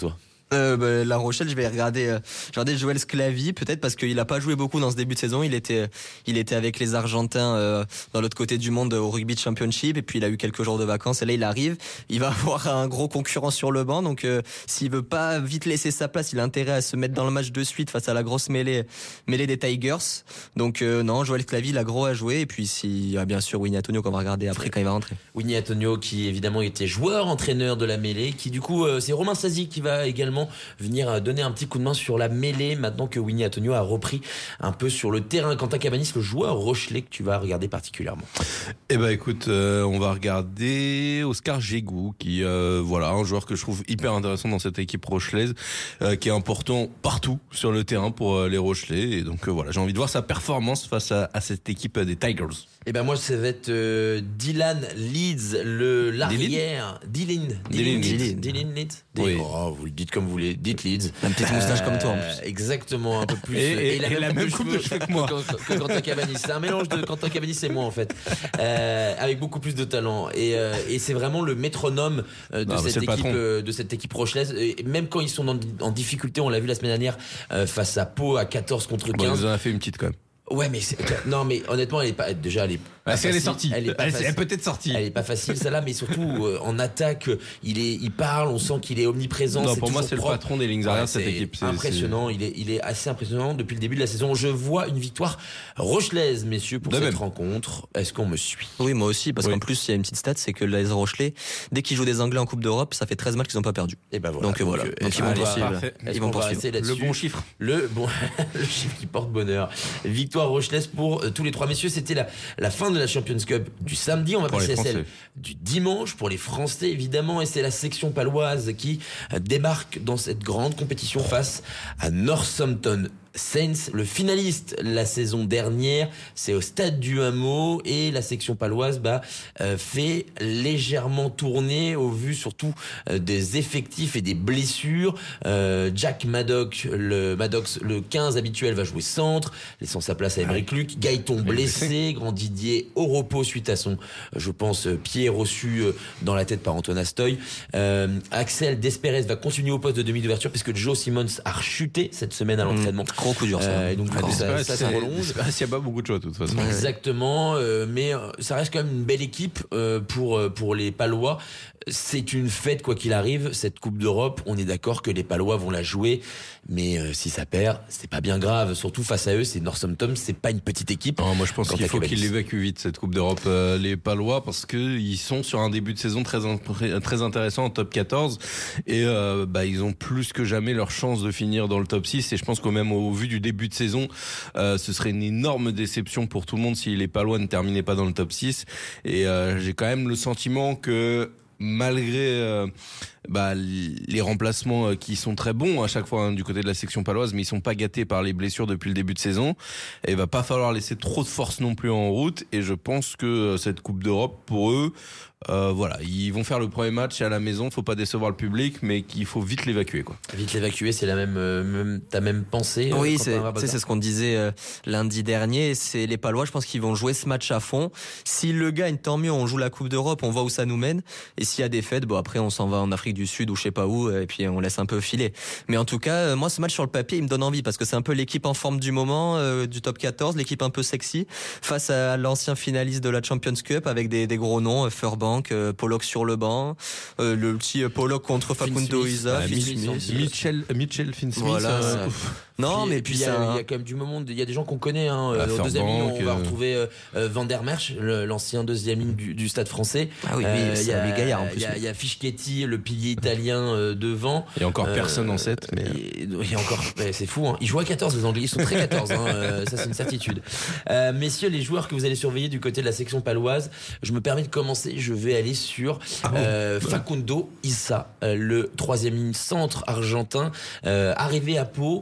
Euh, bah, La Rochelle, je vais regarder, euh, je vais regarder Joël Sclavi, peut-être parce qu'il a pas joué beaucoup dans ce début de saison. Il était, il était avec les Argentins euh, dans l'autre côté du monde au Rugby Championship, et puis il a eu quelques jours de vacances. Et là, il arrive, il va avoir un gros concurrent sur le banc. Donc, euh, s'il veut pas vite laisser sa place, il a intérêt à se mettre dans le match de suite face à la grosse mêlée, mêlée des Tigers. Donc, euh, non, Joël Sclavi, il a gros à jouer. Et puis, s'il y a bien sûr Winnie Antonio qu'on va regarder après quand il va rentrer.
Winnie Antonio, qui évidemment était joueur, entraîneur de la mêlée, qui du coup, euh, c'est Romain Sazi qui va également venir donner un petit coup de main sur la mêlée maintenant que Winnie Antonio a repris un peu sur le terrain. Quentin Cabanis, le joueur rochelais que tu vas regarder particulièrement.
Eh ben écoute, euh, on va regarder Oscar Gégou, qui euh, voilà, un joueur que je trouve hyper intéressant dans cette équipe rochelaise, euh, qui est important partout sur le terrain pour euh, les Rochelais. Et donc euh, voilà, j'ai envie de voir sa performance face à, à cette équipe des Tigers.
Et ben moi, ça va être euh, Dylan Leeds, le l'arrière. Dylan.
Dylan
Leeds.
Leeds.
Dylan Leeds.
Oui.
Oh, vous le dites comme vous voulez. Dites Leeds.
Un petit moustache
Euh,
comme toi en plus.
Exactement, un peu plus.
Et- et-
il a
et la même coupe de
cheveux
cheveux que moi.
que, que Quentin Cabanis. C'est un mélange de Quentin Cabanis et moi en fait, euh, avec beaucoup plus de talent. Et, euh, et c'est vraiment le métronome euh, de
Non, mais
cette
c'est le
équipe,
patron.
euh, de cette équipe rochelaise. Et même quand ils sont en, en difficulté, on l'a vu la semaine dernière euh, face à Pau à quatorze contre
Bon, il
quinze.
nous en a fait une petite quand même.
Ouais, mais c'est, non, mais honnêtement, elle est pas déjà elle est.
Ah,
pas
si elle est
facile.
sortie.
Elle est pas
Elle,
facile.
elle peut être sortie.
Elle est pas facile celle-là, mais surtout euh, en attaque, il est, il parle, on sent qu'il est omniprésent.
Non,
c'est
pour moi,
toujours
c'est le
propre.
patron des lignes
Ouais,
arrière de cette
c'est
équipe. C'est-
impressionnant. Il est, il est assez impressionnant depuis le début de la saison. Je vois une victoire rochelaise, messieurs, pour
De
cette
même.
rencontre. Est-ce qu'on me suit?
Oui, moi aussi, parce
Oui.
qu'en plus, il y a une petite stat, c'est que les Rochelais, dès qu'ils jouent des Anglais en Coupe d'Europe, ça fait treize matchs qu'ils n'ont pas perdu.
Et ben voilà.
Donc, euh, voilà.
euh,
Donc,
est-ce
ils vont
qu'on va-
poursuivre.
parfait.
est-ce
Ils
qu'on
vont
va
poursuivre.
rester
Le
là-dessus
bon chiffre.
Le bon, le chiffre qui porte bonheur. Victoire rochelaise pour euh, tous les trois messieurs. C'était la, la fin de la Champions Cup du samedi. On va
Pour les
passer à celle
Français.
du dimanche pour les Français, évidemment. Et c'est la section paloise qui euh, débarque dans cette grande compétition face à Northampton Saints, le finaliste la saison dernière. C'est au stade du Hameau et la section paloise bah, euh, fait légèrement tourner au vu surtout euh, des effectifs et des blessures. Euh, Jack Maddox, le Maddox, le quinze habituel, va jouer centre, laissant sa place à Émeric Luc. Gaëton blessé, Grand Didier au repos suite à son, euh, je pense, euh, pied reçu euh, dans la tête par Antoine Astoy. Euh, Axel Desperes va continuer au poste de demi d'ouverture puisque Joe Simmons a rechuté cette semaine à l'entraînement.
Gros coup dur, ça.
Euh, et donc du coup, ça,
Ouais,
ça,
c'est-
ça relonge.
c'est- Il n'y a pas beaucoup de choix, de toute façon.
Ouais.
Exactement, euh, mais euh, ça reste quand même une belle équipe euh, pour euh, pour les Palois. C'est une fête quoi qu'il arrive. Cette Coupe d'Europe, on est d'accord que les Palois vont la jouer, mais euh, si ça perd, c'est pas bien grave. Surtout face à eux, c'est Northampton, c'est pas une petite équipe.
Non, moi je pense
Quentin
qu'il faut
Cabanis.
qu'ils l'évacuent vite cette Coupe d'Europe, euh, les Palois, parce que ils sont sur un début de saison très impré- très intéressant en top quatorze et euh, bah ils ont plus que jamais leur chance de finir dans le top six. Et je pense qu'au même au vu du début de saison, euh, ce serait une énorme déception pour tout le monde si les Palois ne terminaient pas dans le top six. Et euh, j'ai quand même le sentiment que malgré euh, bah, les remplacements euh, qui sont très bons à chaque fois hein, du côté de la section paloise, mais ils sont pas gâtés par les blessures depuis le début de saison. Et il va pas falloir laisser trop de force non plus en route. Et je pense que euh, cette Coupe d'Europe, pour eux, euh, voilà, ils vont faire le premier match à la maison. Faut pas décevoir le public, mais qu'il faut vite l'évacuer, quoi.
Vite l'évacuer, c'est la même, euh, même t'as même pensé. euh,
Oui,
Quentin
c'est
Rabada
tu sais, c'est ce qu'on disait euh, lundi dernier. C'est les Palois, je pense qu'ils vont jouer ce match à fond. S'ils le gagnent, tant mieux. On joue la Coupe d'Europe, on voit où ça nous mène. Et s'il y a des fêtes, bon après on s'en va en Afrique du Sud ou je sais pas où, et puis on laisse un peu filer. Mais en tout cas, euh, moi ce match sur le papier, il me donne envie parce que c'est un peu l'équipe en forme du moment, euh, du top quatorze, l'équipe un peu sexy face à l'ancien finaliste de la Champions Cup avec des, des gros noms, euh, Furbank, euh, Pollock sur le banc, euh, le petit euh, Pollock contre Facundo
Smith,
Isa,
ouais,
Finn
Smith,
Smith.
Smith.
Mitchell, Mitchell Finsmith.
Voilà,
euh,
c'est-
ouf.
Non, mais
et
puis
il y,
c'est
a-
un-
il y a quand même du monde, il y a des gens qu'on connaît. Hein.
Bah,
Au deuxième ligne,
Furbank,
on va
euh,
retrouver euh, euh, Van der Merch, le- l'ancien deuxième ligne du, du Stade Français.
Ah oui, oui,
Euh,
c'est
il y a-
un gaillard en plus.
Il y a, il y a Fischietti, le pilier italien euh, devant.
Il y a encore
Euh,
personne en sept, mais
Et- Il y a encore, ouais, c'est fou. Hein. Ils jouent à quatorze les Anglais, ils sont très quatorze. Hein. Euh, ça c'est une certitude. Euh, messieurs, les joueurs que vous allez surveiller du côté de la section paloise, je me permets de commencer. Je vais aller sur euh, Facundo Issa, euh, le troisième ligne centre argentin, euh, arrivé à Pau. Je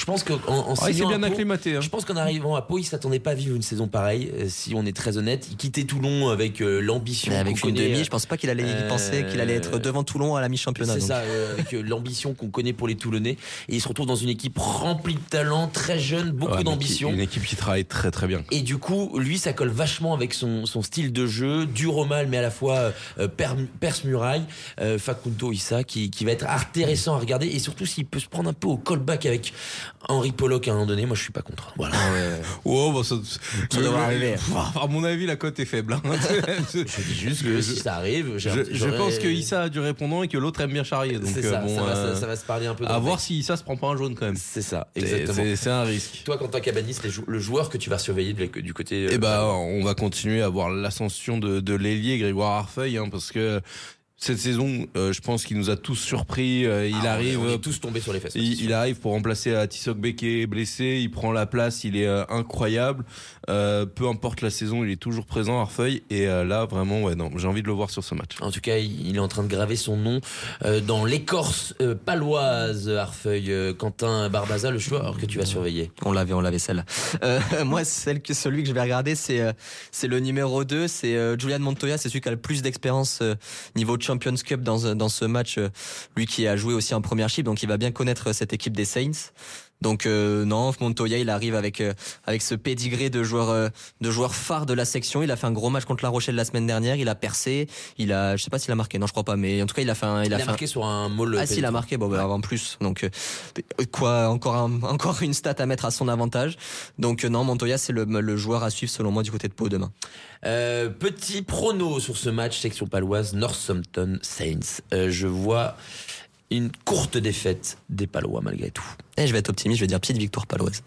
pense qu'en en
Ah, il s'est
signant
bien
à Pau,
acclimaté. Hein.
je pense qu'en arrivant à Pau, il s'attendait pas à vivre une saison pareille. euh, Si on est très honnête, il quittait Toulon avec euh, l'ambition.
Mais avec
qu'on
une
connaît,
demi, je pense pas qu'il allait y
euh,
penser qu'il allait être devant Toulon à la mi-championnat.
C'est
donc.
ça, euh, avec euh, l'ambition qu'on connaît pour les Toulonnais. Et il se retrouve dans une équipe remplie de talent, très jeune, beaucoup
Ouais, mais
d'ambition.
qui- Une équipe qui travaille très très bien.
Et du coup, lui, ça colle vachement avec son, son style de jeu, dur au mal, mais à la fois euh, per, perce-muraille. Euh, Facundo Issa, qui, qui va être intéressant à regarder. Et surtout, s'il peut se prendre un peu au callback avec Henri Pollock à un moment donné, moi, je suis pas contre. Voilà.
Ah ouais.
Oh, bah, ça,
Ça devrait arriver.
À mon avis, la cote est faible. Hein.
Je dis juste que si ça arrive, j'ai un
Je,
petit-
je
j'aurais-
pense que Issa a du répondant et que l'autre aime bien charrier. Donc
c'est
euh,
ça,
bon,
ça, va,
euh,
ça, ça va se parler un peu. dans
à
le
voir
mec.
si Issa se prend pas un jaune quand même.
C'est ça,
C'est-
exactement.
C'est c'est un risque.
Toi, Quentin Cabanis, les jou- le joueur que tu vas surveiller de- du côté. euh,
Et bah, on va continuer à voir l'ascension de, de l'ailier Grégoire Arfeuil, hein, parce que cette saison, euh, je pense qu'il nous a tous surpris. Euh, il
ah,
arrive.
On est tous tombés sur les fesses.
Il, il arrive pour remplacer Atisok Beke blessé, il prend la place, il est euh, incroyable. Euh, peu importe la saison, il est toujours présent, Arfeuil. Et euh, là, vraiment, ouais, non, j'ai envie de le voir sur ce match.
En tout cas, il est en train de graver son nom euh, dans l'écorce euh, paloise, Arfeuil. Euh, Quentin Barbaza, le joueur que tu vas surveiller.
On l'avait, on l'avait celle-là. Euh, moi, celle que, celui que je vais regarder, c'est euh, c'est le numéro deux, c'est euh, Julian Montoya, c'est celui qui a le plus d'expérience euh, niveau Champions Cup dans, dans ce match. Euh, lui qui a joué aussi en Premiership, donc il va bien connaître cette équipe des Saints. Donc euh, non, Montoya, il arrive avec euh, avec ce pédigré de joueur euh, de joueur phare de la section. Il a fait un gros match contre La Rochelle la semaine dernière. Il a percé. Il a, je sais pas s'il a marqué. Non, je crois pas. Mais en tout cas, il a fait un. Il,
Il
a,
a
fait
marqué
un...
sur un maul.
Ah, s'il a marqué, bon, bah, en plus. Donc, euh, quoi, encore un, encore une stat à mettre à son avantage. Donc, euh, non, Montoya, c'est le, le joueur à suivre, selon moi, du côté de Pau demain.
Euh, petit prono sur ce match, section paloise, Northampton Saints. Euh, je vois une courte défaite des Palois, malgré tout.
Et je vais être optimiste, je vais dire petite victoire paloise.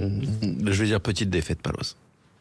Je vais dire petite défaite paloise.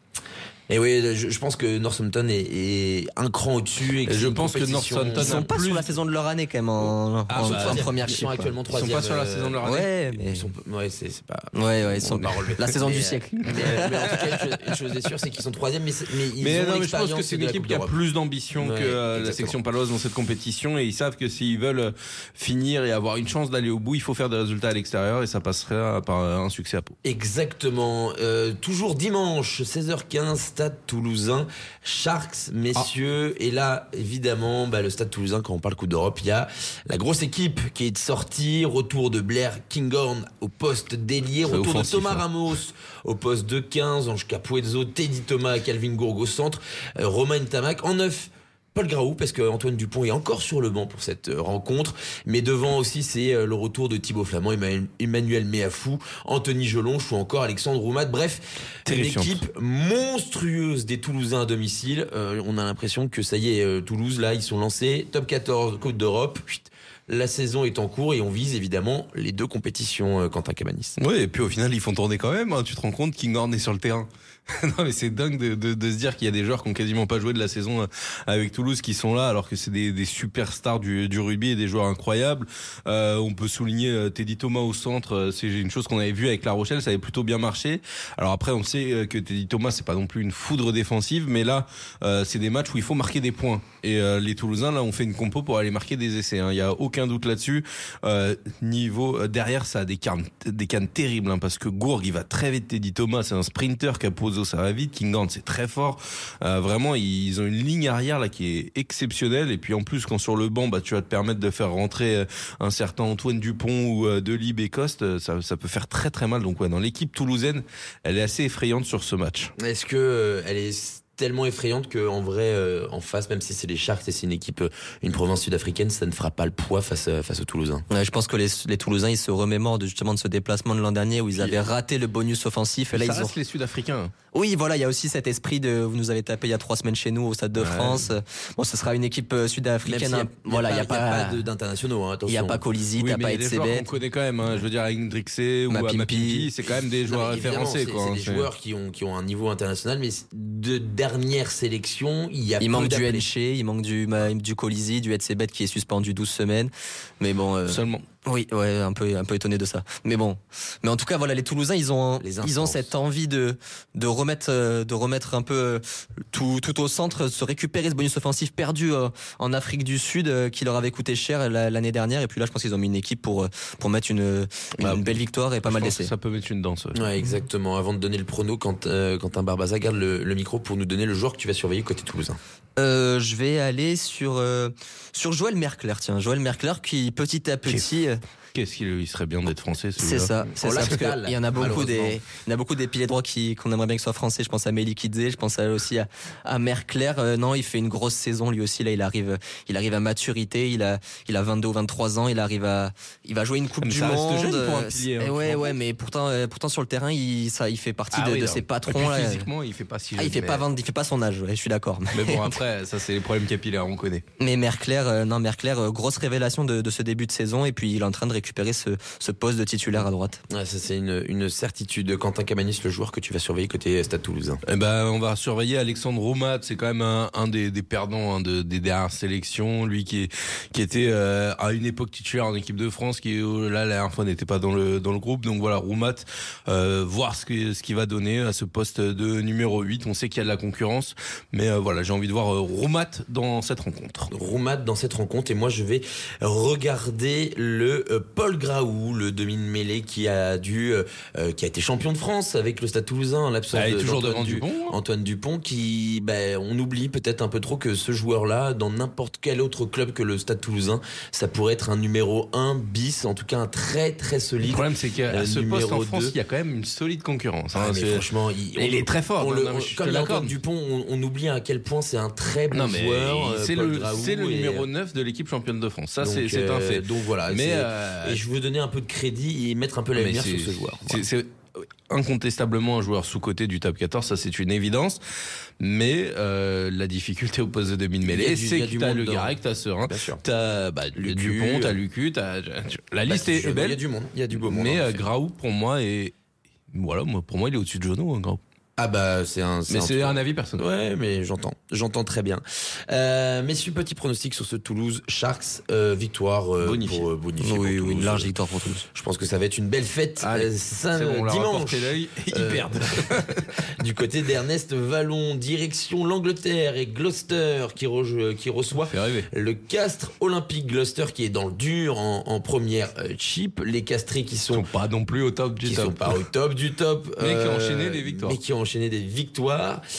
Et oui, je, je pense que Northampton est, est un cran au-dessus. Et que
Et
c'est
je
une
pense que
compétition-
Northampton
Ils sont pas
plus-
sur la saison de leur année, quand même, en,
Ah,
en,
bah,
en première
ils
chip.
sont actuellement
Ils sont
troisième.
pas sur la saison de leur année.
Ouais, mais.
Ils sont, ouais, c'est, c'est pas.
Ouais, ouais, ils
on
sont.
va pas relever.
La saison
Mais,
du
euh,
siècle.
Mais, mais en tout cas, une chose, une chose est sûre, c'est qu'ils sont troisième, mais, c'est- mais ils
Mais
ont
non, mais je pense
l'expérience
que c'est une
de la
équipe
Coupe
qui a
d'Europe.
plus d'ambition
Ouais,
que euh, la
exactement.
section paloise dans cette compétition et ils savent que s'ils veulent euh, finir et avoir une chance d'aller au bout, il faut faire des résultats à l'extérieur et ça passerait par euh, un succès à Pau.
Exactement. Euh, toujours dimanche, seize heures quinze, Stade Toulousain, Sharks, messieurs. Et là, évidemment, bah, le Stade Toulousain, quand on parle Coupe d'Europe, il y a la grosse équipe qui est sortie. Retour de Blair Kinghorn au poste d'ailier.
C'est
Retour
offensif,
de Thomas
hein.
Ramos au poste de quinze. Ange Capuezzo, Teddy Thomas, Calvin Gourg au centre. Euh, Romain Tamac en neuf. Paul Graou, parce que Antoine Dupont est encore sur le banc pour cette euh, rencontre. Mais devant aussi, c'est euh, le retour de Thibaut Flamand, Emmanuel, Emmanuel Méafou, Anthony Jelonche ou encore Alexandre Roumat. Bref,
Terrifiante.
une équipe monstrueuse des Toulousains à domicile. Euh, on a l'impression que ça y est, euh, Toulouse, là, ils sont lancés. Top quatorze, Coupe d'Europe. Chut. La saison est en cours et on vise évidemment les deux compétitions, euh, Quentin Cabanis.
Oui, et puis au final, ils font tourner quand même. Hein. Tu te rends compte Kinghorn est sur le terrain. Non, mais c'est dingue de, de, de se dire qu'il y a des joueurs qui ont quasiment pas joué de la saison avec Toulouse qui sont là, alors que c'est des, des superstars du, du rugby et des joueurs incroyables. Euh, on peut souligner euh, Teddy Thomas au centre. C'est une chose qu'on avait vue avec La Rochelle, ça avait plutôt bien marché. Alors après, on sait euh, que Teddy Thomas, c'est pas non plus une foudre défensive, mais là, euh, c'est des matchs où il faut marquer des points. Et euh, les Toulousains, là, ont fait une compo pour aller marquer des essais. Hein. Il y a aucun doute là-dessus. Euh, niveau euh, derrière, ça a des cannes, des cannes terribles, hein, parce que Gourg, il va très vite. Teddy Thomas, c'est un sprinter. Capozzo, ça va vite. Kinghorn, c'est très fort. Euh, vraiment, ils ont une ligne arrière là qui est exceptionnelle. Et puis en plus, quand sur le banc, bah, tu vas te permettre de faire rentrer un certain Antoine Dupont ou euh, Delibes et Coste, ça, ça peut faire très très mal. Donc ouais, dans l'équipe toulousaine, elle est assez effrayante sur ce match.
Est-ce que euh, elle est tellement effrayante qu'en vrai, euh, en face, même si c'est les Sharks et c'est une équipe, euh, une province sud-africaine, ça ne fera pas le poids face, à, face aux Toulousains.
Ouais, je pense que les, les Toulousains, ils se remémorent de, justement de ce déplacement de l'an dernier où ils avaient raté le bonus offensif. Et là,
ça
ils ont...
reste les Sud-Africains.
Oui, voilà, il y a aussi cet esprit de vous nous avez tapé il y a trois semaines chez nous au Stade de
Ouais.
France. Bon, ce sera une équipe euh,
Même
sud-africaine.
s'il y a,
hein.
il y a
Voilà, il
pas,
y a pas,
pas de- d'internationaux, hein,
il y a
attention.
pas Colisi,
Oui,
t'as
mais
pas
il y a des joueurs qu'on
Etzebeth.
connaît quand même. Hein. Je veux dire, Hendrixé ou
Mapimpi.
Mapimpi, c'est quand même des
Non,
joueurs
mais évidemment,
référencés.
c'est,
Quoi,
c'est
hein,
des
c'est-
joueurs qui ont, qui ont un niveau international, mais de dernière sélection, il y a
Il
peu
manque du
d'appelés.
Henché, il manque du, Ma- du Colisi, du Etzebeth qui est suspendu douze semaines. Mais bon, euh,
Seulement.
Oui, ouais, un peu, un peu étonné de ça. Mais bon, mais en tout cas, voilà, les Toulousains, ils ont, ils ont cette envie de, de remettre, de remettre un peu tout, tout au centre, se récupérer ce bonus offensif perdu en Afrique du Sud, qui leur avait coûté cher l'année dernière. Et puis là, je pense qu'ils ont mis une équipe pour, pour mettre une, une, bah, une belle victoire et pas mal d'essais.
Ça peut mettre une danse. Ouais,
ouais exactement. Avant de donner le prono, quand, euh, Quentin Barbaza, garde le, le micro pour nous donner le joueur que tu vas surveiller côté toulousain.
Euh, je vais aller sur euh, sur Joël Mercler, tiens, Joël Mercler qui petit à petit. Euh,
Qu'est-ce qu'il serait bien d'être français,
c'est ça, c'est ça, parce qu'il y en a beaucoup des, il y en a beaucoup des piliers droits qui, qu'on aimerait bien qu'il soit français. Je pense à Meli Kidze, je pense à, aussi à, à Mercler. Euh, non, il fait une grosse saison, lui aussi, là, il arrive, il arrive à maturité, il a, il a vingt-deux ou vingt-trois ans, il arrive à, il va jouer une Coupe
mais
du
ça
Monde.
Reste jeune pour un pilier, hein,
ouais, ouais, mais pourtant, euh, pourtant sur le terrain, il, ça, il fait partie ah, de, oui, de ses patrons, là.
Physiquement, il fait pas si jeune.
Ah, il fait
mais...
pas vingt, il fait pas son âge, ouais, je suis d'accord.
Mais bon, après, ça, c'est les problèmes capillaires, on connaît.
Mais Mercler, euh, non, Mercler, euh, grosse révélation de, de ce début de saison, et puis il est en train de récupérer ce, ce poste de titulaire à droite.
Ouais, ça c'est une, une certitude. Quentin Cabanis, le joueur que tu vas surveiller côté Stade Toulousain.
Eh ben, on va surveiller Alexandre Roumat. C'est quand même un, un des, des perdants hein, de, des dernières sélections. Lui qui, est, qui était euh, à une époque titulaire en équipe de France, qui là la dernière fois n'était pas dans le dans le groupe. Donc voilà, Roumat, euh, voir ce que ce qu'il va donner à ce poste de numéro huit. On sait qu'il y a de la concurrence, mais euh, voilà, j'ai envie de voir euh, Roumat dans cette rencontre.
Roumat dans cette rencontre, et moi je vais regarder le euh, Paul Graou, le demi-mêlée qui a dû, euh, qui a été champion de France avec le Stade Toulousain, l'absence
ah,
de
toujours devant
du,
Dupont.
Antoine Dupont, qui, ben, on oublie peut-être un peu trop que ce joueur-là, dans n'importe quel autre club que le Stade Toulousain, ça pourrait être un numéro un bis, en tout cas un très très solide.
Le problème c'est qu'à
euh,
ce poste en France, il y a quand même une solide concurrence.
Ah,
Hein,
mais franchement, il,
on, il est très fort.
On
non,
le,
non,
on, comme Antoine Dupont, on, on oublie à quel point c'est un très bon
non, mais
joueur.
C'est
Paul
le,
Graou,
c'est le
et,
numéro neuf de l'équipe championne de France. Ça,
donc,
c'est, c'est un fait.
Euh, donc voilà.
Mais euh...
et je veux donner un peu de crédit et mettre un peu la lumière sur ce joueur.
C'est, c'est incontestablement un joueur sous-coté du top quatorze, ça c'est une évidence. Mais euh, la difficulté au poste de demi-mêlée, c'est que t'as Le Garec, t'as Serein, t'as bah, Dupont, t'as Lucu, t'as la liste bah, est, est belle.
Il y a du monde, il y a du beau monde.
Mais euh, Graou, pour moi, est voilà, moi, pour moi, il est au-dessus de Jono, hein, Graou.
Ah bah c'est un c'est
mais
un
c'est un avis personnel.
Ouais, mais j'entends, j'entends très bien. Euh, messieurs, petit pronostic sur ce Toulouse Sharks, euh, victoire euh,
bonifié.
pour euh, bonifier.
Oui,
pour
oui, une large victoire pour Toulouse.
Je pense que ça va être une belle fête.
Allez,
euh, ça,
c'est bon, on
dimanche.
L'œil, ils euh, perdent.
Du côté d'Ernest Vallon, direction l'Angleterre et Gloucester qui, re, qui reçoit le Castres Olympique. Gloucester qui est dans le dur en, en première euh, chip. Les Castrés qui sont,
sont pas non plus au top du
qui
top.
sont pas au top du top.
Mais
euh,
qui ont enchaîné des victoires.
Mais qui ont enchaîné des victoires.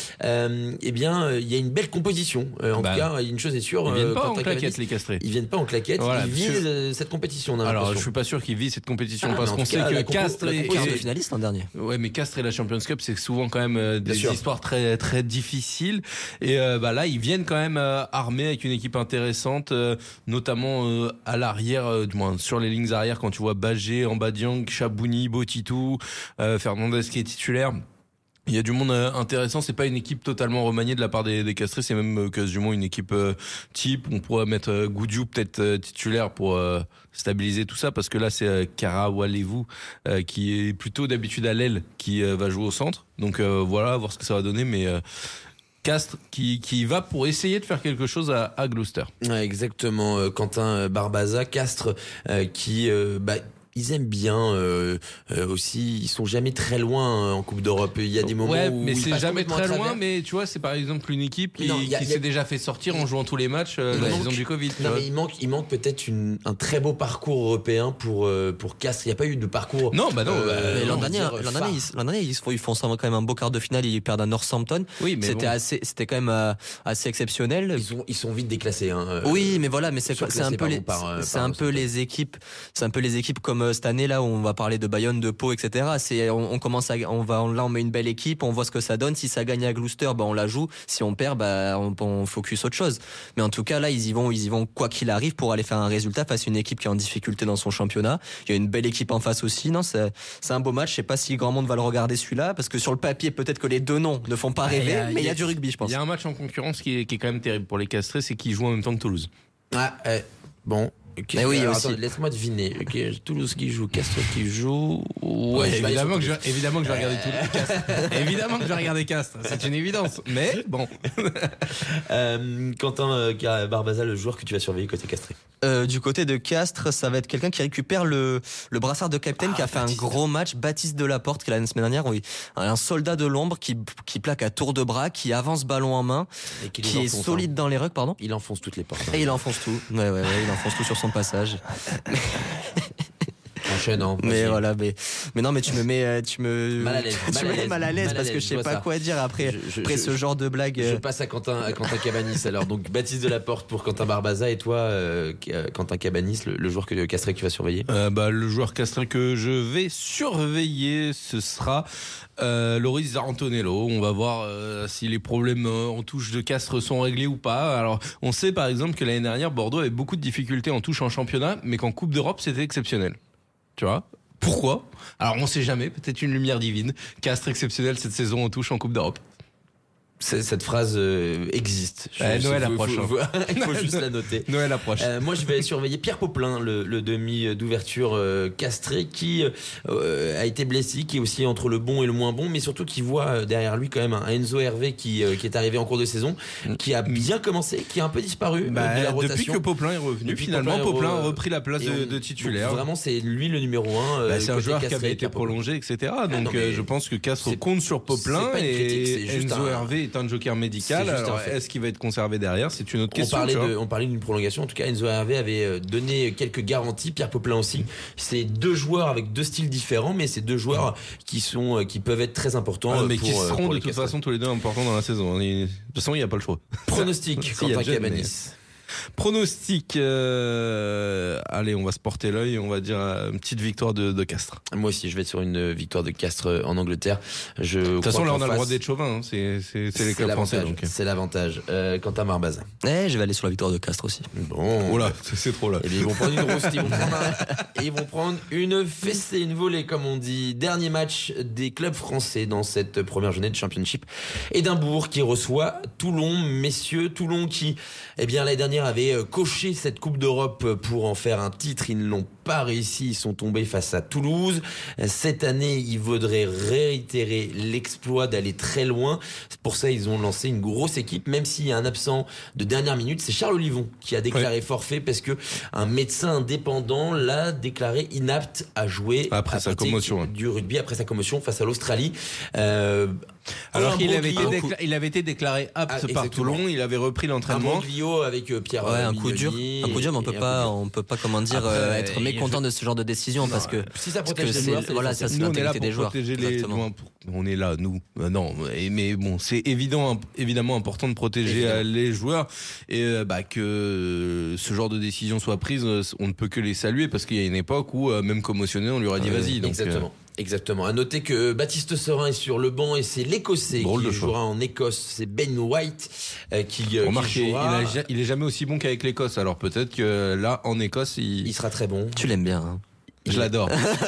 Euh, eh bien, il y a une belle composition. Euh, en bah, tout cas, une chose est sûre.
Ils viennent pas
euh,
en claquette, les Castrés.
Ils viennent pas en claquette. Voilà, ils visent euh, cette compétition.
Alors, je suis pas sûr qu'ils visent cette compétition ah, parce qu'on sait
cas,
que
compo,
Castres est
et... finaliste l'an dernier.
Ouais, mais Castres et la Champions Cup, c'est souvent quand même euh, des histoires très très difficiles. Et euh, bah là, ils viennent quand même euh, armés avec une équipe intéressante, euh, notamment euh, à l'arrière, euh, du moins sur les lignes arrière, quand tu vois Bagé, Ambadiang, Chabouni, Botitou, euh, Fernandez qui est titulaire. Il y a du monde intéressant, c'est pas une équipe totalement remaniée de la part des, des Castrés, c'est même quasiment une équipe euh, type. On pourrait mettre euh, Goudiou peut-être euh, titulaire pour euh, stabiliser tout ça, parce que là c'est euh, Karawalevou euh, qui est plutôt d'habitude à l'aile qui euh, va jouer au centre. Donc euh, voilà, voir ce que ça va donner, mais euh, Castres qui, qui va pour essayer de faire quelque chose à, à Gloucester.
Ouais, exactement, euh, Quentin Barbaza. Castres euh, qui... Euh, bah, ils aiment bien euh, euh, aussi, ils sont jamais très loin euh, en Coupe d'Europe. Il y a des moments
ouais,
où
mais
ils
c'est jamais très loin. Mais tu vois, c'est par exemple une équipe qui, non, a, qui a, s'est déjà fait sortir en jouant tous les matchs euh, la manque, saison du Covid.
Non, mais il manque, il manque peut-être une, un très beau parcours européen pour euh, pour Castres. Il n'y a pas eu de parcours.
Non, bah non.
Euh,
mais l'an dernier, l'an dernier, ils, l'an dernier, ils font, ils font quand même un beau quart de finale. Ils perdent à Northampton.
Oui, mais
c'était
bon.
assez, c'était quand même euh, assez exceptionnel.
Ils sont, ils sont vite déclassés. Hein.
Oui, mais voilà, mais c'est, c'est un peu les,
par,
c'est
par
un peu les équipes, c'est un peu les équipes comme cette année là où on va parler de Bayonne, de Pau, et cetera. C'est, on, on commence à, on va, là, on met une belle équipe, on voit ce que ça donne. Si ça gagne à Gloucester, bah, on la joue. Si on perd, bah, on, on focus autre chose. Mais en tout cas, là, ils y vont, ils y vont quoi qu'il arrive pour aller faire un résultat face à une équipe qui est en difficulté dans son championnat. Il y a une belle équipe en face aussi. Non, c'est, c'est un beau match. Je sais pas si grand monde va le regarder celui-là, parce que sur le papier, peut-être que les deux noms ne font pas rêver, ah, a, mais il y a du rugby, je pense.
Il y a un match en concurrence qui est, qui est quand même terrible pour les Castrés, c'est qu'ils jouent en même temps que Toulouse.
Ah, euh, bon. Okay.
Mais oui,
Alors,
aussi.
attends, laisse-moi deviner. Okay. Toulouse qui joue, Castres qui joue. Ouais,
Ouais,
je vais aller sur
évidemment, que je,
Toulouse.
évidemment que je vais regarder tout Castres. Évidemment que je vais regarder Castres, c'est une évidence. Mais bon.
Euh, Quentin euh, Barbaza, le joueur que tu vas surveiller côté Castré.
Euh, du côté de Castres, ça va être quelqu'un qui récupère le, le brassard de capitaine,
Ah,
qui a fait
Baptiste.
un gros match. Baptiste Delaporte, qui la semaine dernière, oui, un soldat de l'ombre qui, qui plaque à tour de bras, qui avance ballon en main,
Et qui,
qui
les
est
enfonce,
solide
hein.
dans les rucks, pardon.
Il enfonce toutes les portes. hein.
Et il enfonce tout. Ouais, ouais, ouais, il enfonce tout sur son passage.
Enchaîne, hein,
Mais
vas-y.
voilà, mais, mais non, mais tu me mets, euh, tu me,
Mal à l'aise,
tu
mal
me
à
mets
l'aise,
mal à l'aise
mal à
parce que
l'aise,
je
je
sais
vois
pas
ça.
quoi dire après,
Je- je-
après
je-
ce genre de blague.
Je
euh,
passe à Quentin, à Quentin Cabanis alors. Donc Baptiste Delaporte pour Quentin Barbaza et toi, euh, Quentin Cabanis, le, le joueur que Castré que tu vas surveiller.
Euh, bah, le joueur castré que je vais surveiller, ce sera euh, Loris Zarantonello. On va voir euh, si les problèmes euh, en touche de Castres sont réglés ou pas. Alors, on sait par exemple que l'année dernière, Bordeaux avait beaucoup de difficultés en touche en championnat, mais qu'en Coupe d'Europe, c'était exceptionnel. Tu vois ? Pourquoi ? Alors, on sait jamais. Peut-être une lumière divine. Castres exceptionnel cette saison en touche en Coupe d'Europe.
C'est- Cette phrase euh, existe. Je-
Euh,
je-
Noël
faut-
approche,
faut- faut- Il faut juste la noter.
Noël approche.
Euh, moi, je vais surveiller Pierre Poplin, le, le demi d'ouverture euh, castré, qui euh, a été blessé, qui est aussi entre le bon et le moins bon, mais surtout qui voit euh, derrière lui quand même un Enzo Hervé qui, euh, qui est arrivé en cours de saison, qui a bien commencé, qui a un peu disparu euh,
Bah,
de la
depuis
rotation.
que Poplin est revenu,
Depuis
finalement,
Poplin est
Poplin
re-
a repris la place
Et
de,
on-
de titulaire.
donc vraiment, c'est lui le numéro un. euh,
Bah, c'est un
côté
joueur qui
Castré,
avait été
Pierre Poplin.
prolongé, et cetera. Donc
non, mais
euh, je pense que Castres
c'est-
compte sur Poplin
c'est pas une critique,
et
c'est juste
Enzo
un-
Hervé est un joker médical.
c'est juste
Alors
un fait.
est-ce qu'il va être conservé derrière ? C'est une autre
On
question.
parlait,
tu vois.
de, on parlait d'une prolongation. En tout cas, Enzo Hervé avait euh, donné quelques garanties. Pierre Poplin aussi. C'est deux joueurs avec deux styles différents, mais c'est deux joueurs qui sont, euh, qui peuvent être très importants.
Ah,
euh,
mais
pour,
qui
euh,
seront
pour
de
les
toute
Castrés.
façon tous les deux importants dans la saison. Et de toute façon, il n'y a pas le choix.
Pronostic,
Si, il y a
Quentin
Jen,
Cabanis.
Pronostic. euh, Allez, on va se porter l'œil. On va dire euh, une petite victoire de, de Castres.
Moi aussi, je vais être sur une victoire de Castres en Angleterre. Je
De toute façon, là, on a le droit
d'être
d'être chauvin. hein. C'est c'est- c'est les clubs français. Donc.
C'est l'avantage. Euh, Quentin Barbaza.
Eh, je vais aller sur la victoire de Castres aussi.
Bon.
Oh là, c'est c'est trop là.
Eh bien, ils vont prendre une grosse, ils vont prendre, un- et ils vont prendre une fessée, une volée, comme on dit. Dernier match des clubs français dans cette première journée de Championship. Édimbourg qui reçoit Toulon, messieurs. Toulon qui, eh bien, l'année dernière avait coché cette Coupe d'Europe pour en faire un titre. Ils ne l'ont pas réussi. Ils sont tombés face à Toulouse. Cette année, ils voudraient réitérer l'exploit d'aller très loin. Pour ça, ils ont lancé une grosse équipe, même s'il y a un absent de dernière minute. C'est Charles Olivon qui a déclaré
Ouais.
forfait parce que un médecin indépendant l'a déclaré inapte à jouer
Après
à
sa
pratique
commotion, hein.
du rugby après sa commotion face à l'Australie. Euh,
Alors qu'il avait, été
Ambroglio-
décla- il avait été déclaré apte
Ah,
par
exactement.
Toulon, il avait repris
un
l'entraînement.
Ambroglio avec euh, Pierre
Ouais,
euh,
un coup dur,
Mignoni
un coup dur, mais on
et-
peut
et un
pas,
coup dur.
on peut pas, comment dire,
Après,
euh, être
il-
mécontent de ce genre de décision parce que,
Si ça
parce
protège
que
les
c'est,
joueurs, c'est
voilà,
l'essentiel.
ça, c'est
Nous, on est là
l'intégrité
pour
des joueurs.
protéger les.
Exactement.
non, pour- On est là, nous. Euh, Non, mais, mais bon, c'est évident, imp- évidemment important de protéger
Évidemment.
euh, les joueurs et euh, bah, que euh, ce genre de décision soit prise, euh, on ne peut que les saluer parce qu'il y a une époque où euh, même commotionné, on lui aurait dit
Ouais,
vas-y. Donc,
exactement. Exactement. À noter que Baptiste Serin est sur le banc et c'est l'Écossais
Drôle
qui
de choix.
jouera en Écosse. C'est Ben White euh, qui, euh,
euh,
qui
remarque, il,
jouera.
a ja- il est jamais aussi bon qu'avec l'Écosse. Alors peut-être que là, en Écosse, il,
Il sera très bon.
Tu l'aimes bien. Hein.
je l'adore.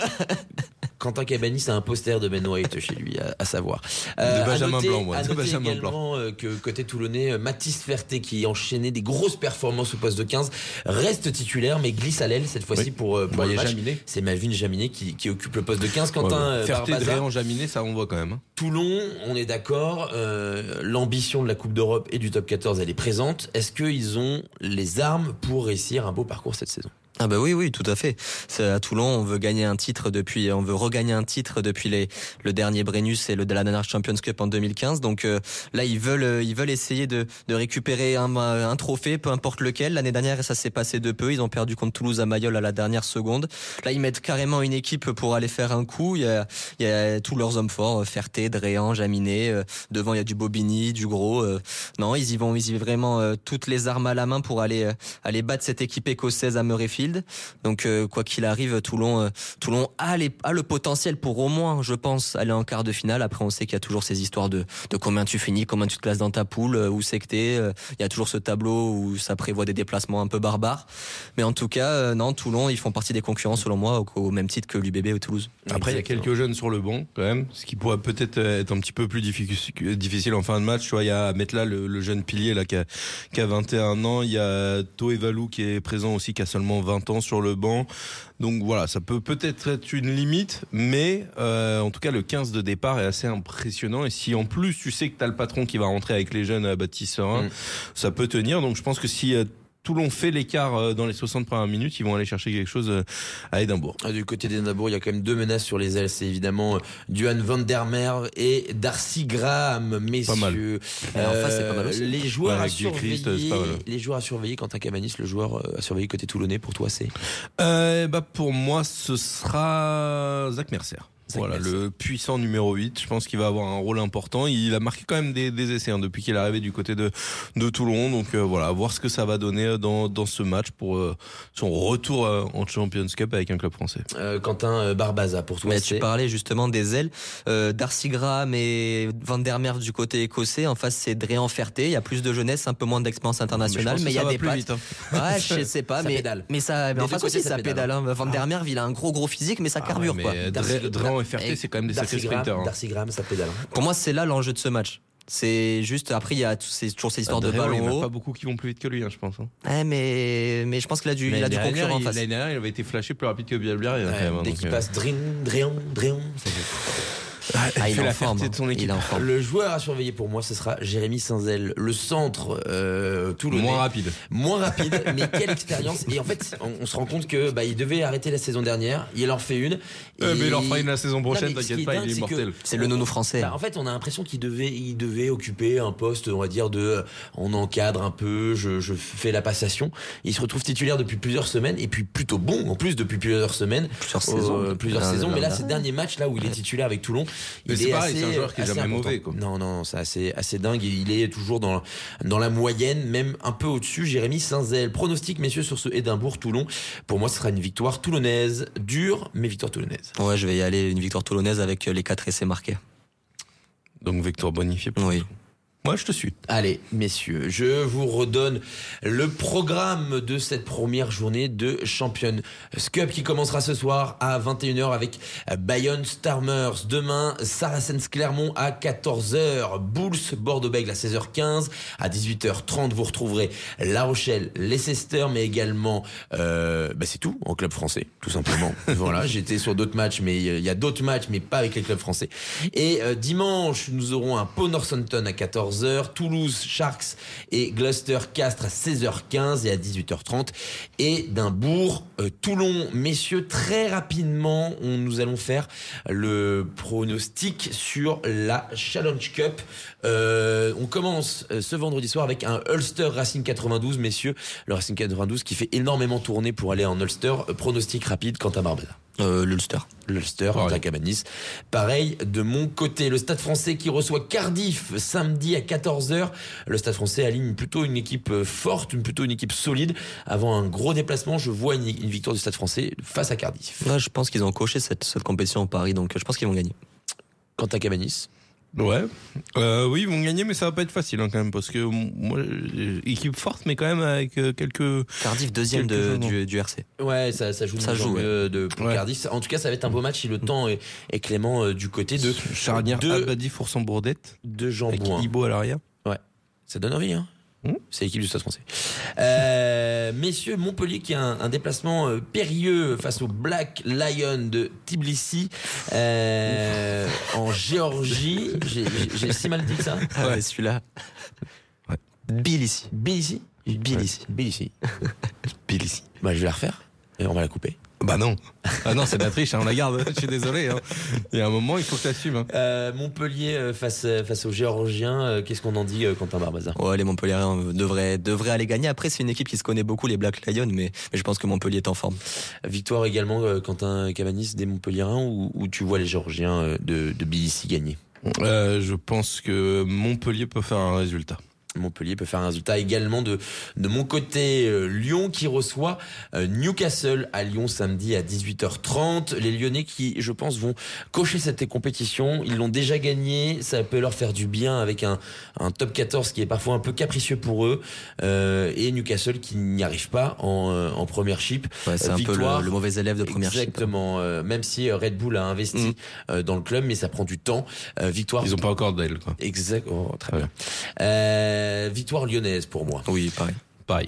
Quentin Cabanis a un poster de Ben White chez lui, à, à savoir. Euh,
De Benjamin
à noter,
Blanc, moi,
à
de
noter
Benjamin
également euh, que côté toulonnais, euh, Mathis Ferté qui enchaînait des grosses performances au poste de quinze reste titulaire mais glisse à l'aile cette fois-ci
Oui.
pour, euh, pour
Bah,
le
il y a
match.
Jaminet.
C'est Malvin Jaminet qui, qui occupe le poste de quinze. Quentin
Ouais, ouais.
euh,
Ferté,
Barbaza.
Dréan, Jaminet, ça on voit quand même. hein.
Toulon, on est d'accord, euh, l'ambition de la Coupe d'Europe et du top quatorze, elle est présente. Est-ce qu'ils ont les armes pour réussir un beau parcours cette saison ?
Ah bah oui, oui, tout à fait. C'est à Toulon, on veut gagner un titre depuis, on veut regagner un titre depuis les, le dernier Brennus et le de la dernière Champions Cup en deux mille quinze. Donc euh, là, ils veulent, euh, ils veulent essayer de, de récupérer un, un trophée, peu importe lequel. L'année dernière, ça s'est passé de peu. Ils ont perdu contre Toulouse à Mayol à la dernière seconde. Là, ils mettent carrément une équipe pour aller faire un coup. Il y a, il y a tous leurs hommes forts, Ferté, Dréan, Jaminet. Euh, devant, il y a du Bobigny, du Gros. Euh, non, ils y vont, ils y vont vraiment euh, toutes les armes à la main pour aller, euh, aller battre cette équipe écossaise à Murrayfield. Donc euh, quoi qu'il arrive, Toulon, euh, Toulon a, les, a le potentiel potentiel pour au moins, je pense, aller en quart de finale. Après, on sait qu'il y a toujours ces histoires de, de combien tu finis, combien tu te classes dans ta poule, où c'est que t'es. Il y a toujours ce tableau où ça prévoit des déplacements un peu barbares. Mais en tout cas, euh, non, Toulon, ils font partie des concurrents selon moi, au, au même titre que l'U B B ou Toulouse.
Après, il y a quelques jeunes sur le banc quand même, ce qui pourrait peut-être être un petit peu plus difficile, difficile en fin de match. Tu vois, il y a Metla, le, le jeune pilier là qui a, qui a vingt et un ans. Il y a Toé Valou qui est présent aussi, qui a seulement vingt ans sur le banc. Donc voilà, ça peut peut-être être une limite, mais euh, en tout cas le quinze de départ est assez impressionnant. Et si en plus tu sais que tu as le patron qui va rentrer avec les jeunes à Baptiste Serin, mmh. ça peut tenir. Donc je pense que si euh, Toulon fait l'écart dans les soixante premières minutes, ils vont aller chercher quelque chose à Édimbourg.
Du côté d'Édimbourg, il y a quand même deux menaces sur les ailes. C'est évidemment Duhan van der Merwe et Darcy Graham, messieurs.
Pas mal.
Euh,
en face, c'est pas mal aussi.
Les joueurs
ouais,
à surveiller,
Christ, pas mal.
les joueurs à surveiller. Quentin Cabanis, le joueur à surveiller côté toulonnais, pour toi, c'est
euh, bah pour moi, ce sera Zach Mercer. Voilà, le puissant numéro huit, je pense qu'il va avoir un rôle important. Il a marqué quand même des, des essais hein, depuis qu'il est arrivé du côté de, de Toulon. Donc euh, voilà, voir ce que ça va donner dans, dans ce match pour euh, son retour euh, en Champions Cup avec un club français.
Euh, Quentin Barbaza, pour toi,
mais
c'est...
tu parlais justement des ailes. Euh, Darcy Graham et Van der Merwe du côté écossais. En face, c'est Dréan Ferté. Il y a plus de jeunesse, un peu moins d'expérience internationale, mais, mais il y a des pattes. Vite, hein. Ouais, je sais pas, mais, mais ça, mais en face aussi, ça pédale. Hein. Van der Merwe, il a un gros gros physique, mais ça
ah
carbure
ouais,
quoi.
Dréan et Ferté, c'est quand même des
Darcy
sacrés sprinters. Hein.
Darcy Graham, ça pédale.
Pour moi, c'est là l'enjeu de ce match. C'est juste, après, il y a c'est toujours ces histoires
ah,
de ballon.
Il n'y en a pas beaucoup qui vont plus vite que lui, hein, je pense. Hein.
Ouais, mais, mais je pense qu'il a du, il a du concurrent en face.
L'année dernière, il avait été flashé plus rapide que Bielbière.
Ouais,
hein,
dès
donc,
qu'il
euh...
passe Drin, Dréan, Dréan, ça fait...
Ah, il,
fait
est
la
en forme,
de son équipe.
il est en forme.
Le joueur à surveiller pour moi, ce sera Jérémy Saint-Zel, le centre euh, toulonnais.
Moins rapide.
Moins rapide, mais quelle expérience. Et en fait, on, on se rend compte que bah, il devait arrêter la saison dernière. Il en fait une. Et...
Euh, mais il en fera une la saison prochaine, t'inquiète pas,
dingue,
il est mortel.
C'est le nono français.
Bah, en fait, on a l'impression qu'il devait, il devait occuper un poste, on va dire, de, on encadre un peu, je, je fais la passation. Il se retrouve titulaire depuis plusieurs semaines, et puis plutôt bon, en plus, depuis plusieurs semaines.
Plusieurs
euh,
saisons.
Plusieurs saisons. Mais là, ces derniers matchs, là, où il est titulaire avec Toulon,
mais
il
c'est
est
pareil,
assez,
c'est un joueur qui est jamais mauvais, quoi.
Non, non, c'est assez, assez dingue. Il est toujours dans, dans la moyenne, même un peu au-dessus. Jérémy Saint-Zel. Pronostic, messieurs, sur ce Édimbourg-Toulon. Pour moi, ce sera une victoire toulonnaise. Dure, mais victoire toulonnaise.
Ouais, je vais y aller. Une victoire toulonnaise avec les quatre essais marqués.
Donc, victoire bonifiée.
Oui.
Moi, je te suis.
Allez, messieurs, je vous redonne le programme de cette première journée de Champions Cup qui commencera ce soir à vingt et une heures avec Bayonne Stormers. Demain, Saracens Clermont à quatorze heures. Bulls Bordeaux-Bègles à seize heures quinze. À dix-huit heures trente, vous retrouverez La Rochelle, Leicester, mais également, euh, bah c'est tout, en club français, tout simplement. Voilà, j'étais sur d'autres matchs, mais il y a d'autres matchs, mais pas avec les clubs français. Et euh, dimanche, nous aurons un Pau Northampton à quatorze heures, Toulouse Sharks et Gloucester Castres à seize heures quinze et à dix-huit heures trente. Et d'Imbourg, euh, Toulon. Messieurs, très rapidement, on, nous allons faire le pronostic sur la Challenge Cup. Euh, on commence euh, ce vendredi soir avec un Ulster Racing quatre-vingt-douze, messieurs. Le Racing quatre-vingt-douze qui fait énormément tourner pour aller en Ulster. Euh, pronostic rapide, Quentin Barbaza.
Euh, L'Ulster.
L'Ulster, Quentin Cabanis. Pareil, de mon côté, le Stade français qui reçoit Cardiff samedi à quatorze heures. Le Stade français aligne plutôt une équipe forte, une, plutôt une équipe solide. Avant un gros déplacement, je vois une, une victoire du Stade français face à Cardiff.
Ouais, je pense qu'ils ont coché cette, cette compétition en Paris, donc je pense qu'ils vont gagner.
Quentin Cabanis.
Ouais, euh, oui, ils vont gagner, mais ça va pas être facile hein, quand même, parce que moi, équipe forte, mais quand même avec euh, quelques.
Cardiff deuxième de, du, du R C.
Ouais, ça, ça joue.
Ça joue. Ouais.
De, pour
ouais.
Cardiff. En tout cas, ça va être un beau match si le temps est, est clément euh, du côté de
charnière
de,
Abadi Foursan-Bourdette
de Jean
avec
Bouin.
Ibo à l'arrière.
Ouais, ça donne envie, hein.
Mmh.
C'est l'équipe du Stade français. Euh, messieurs, Montpellier qui a un, un déplacement euh, périlleux face au Black Lion de Tbilissi euh, en Géorgie. J'ai, j'ai, j'ai si mal dit que ça.
Ouais, celui-là.
Ouais.
Tbilissi.
Tbilissi.
Tbilissi.
Tbilissi.
Tbilissi.
Bah, je vais la refaire et on va la couper.
Bah non. Ah non, c'est de la triche, hein, on la garde. Je suis désolé. Hein. Il y a un moment, il faut que tu assumes. Hein.
Euh, Montpellier face, face aux Géorgiens, euh, qu'est-ce qu'on en dit, euh, Quentin Barbaza?
Ouais, les Montpelliérains devraient, devraient aller gagner. Après, c'est une équipe qui se connaît beaucoup, les Black Lions, mais, mais je pense que Montpellier est en forme.
Victoire également, euh, Quentin Cabanis, des Montpelliérains, ou, ou tu vois les Géorgiens euh, de, de Tbilissi gagner?
euh, Je pense que Montpellier peut faire un résultat.
Montpellier peut faire un résultat également de de mon côté. euh, Lyon qui reçoit euh, Newcastle à Lyon samedi à dix-huit heures trente. Les Lyonnais qui, je pense, vont cocher cette compétition. Ils l'ont déjà gagné. Ça peut leur faire du bien avec un un top quatorze qui est parfois un peu capricieux pour eux. Euh, et Newcastle qui n'y arrive pas en euh, en première chip.
Ouais, c'est un
Victoire.
peu le, le mauvais élève de première chip.
Exactement. Euh, même si euh, Red Bull a investi
Mm.
euh, dans le club, mais ça prend du temps. Euh, victoire.
Ils ont pas encore d'aile, quoi.
Exact. Oh, très
Ouais.
bien. Euh, victoire lyonnaise pour moi.
Oui, pareil.
Pareil.